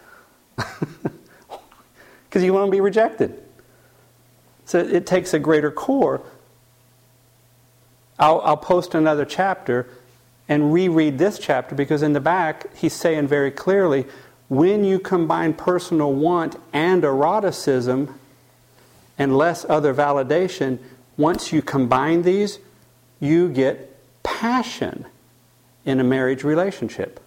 Because you won't be rejected. So it takes a greater core. I'll, I'll post another chapter and reread this chapter, because in the back he's saying very clearly, when you combine personal want and eroticism and less other validation, once you combine these, you get passion in a marriage relationship.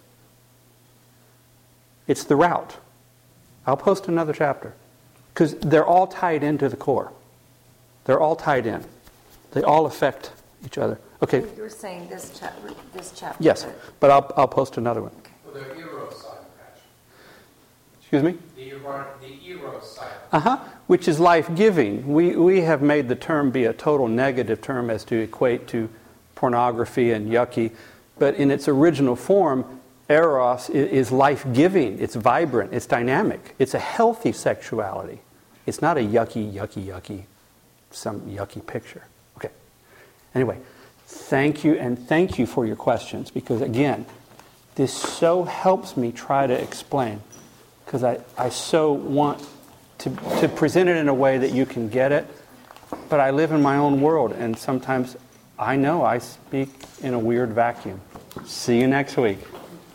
It's the route. I'll post another chapter. Because they're all tied into the core. They're all tied in. They all affect each other. Okay. You're saying this chapter, this chapter. Yes, but I'll, I'll post another one. Well, the eros side of passion. Excuse me? The eros, the eros side. Uh-huh. Which is life-giving. We, we have made the term be a total negative term as to equate to pornography and yucky. But in its original form, eros is life-giving. It's vibrant. It's dynamic. It's a healthy sexuality. It's not a yucky, yucky, yucky, some yucky picture. Okay. Anyway, thank you, and thank you for your questions, because again, this so helps me try to explain, because I, I so want to, to present it in a way that you can get it, but I live in my own world, and sometimes I know I speak in a weird vacuum. See you next week.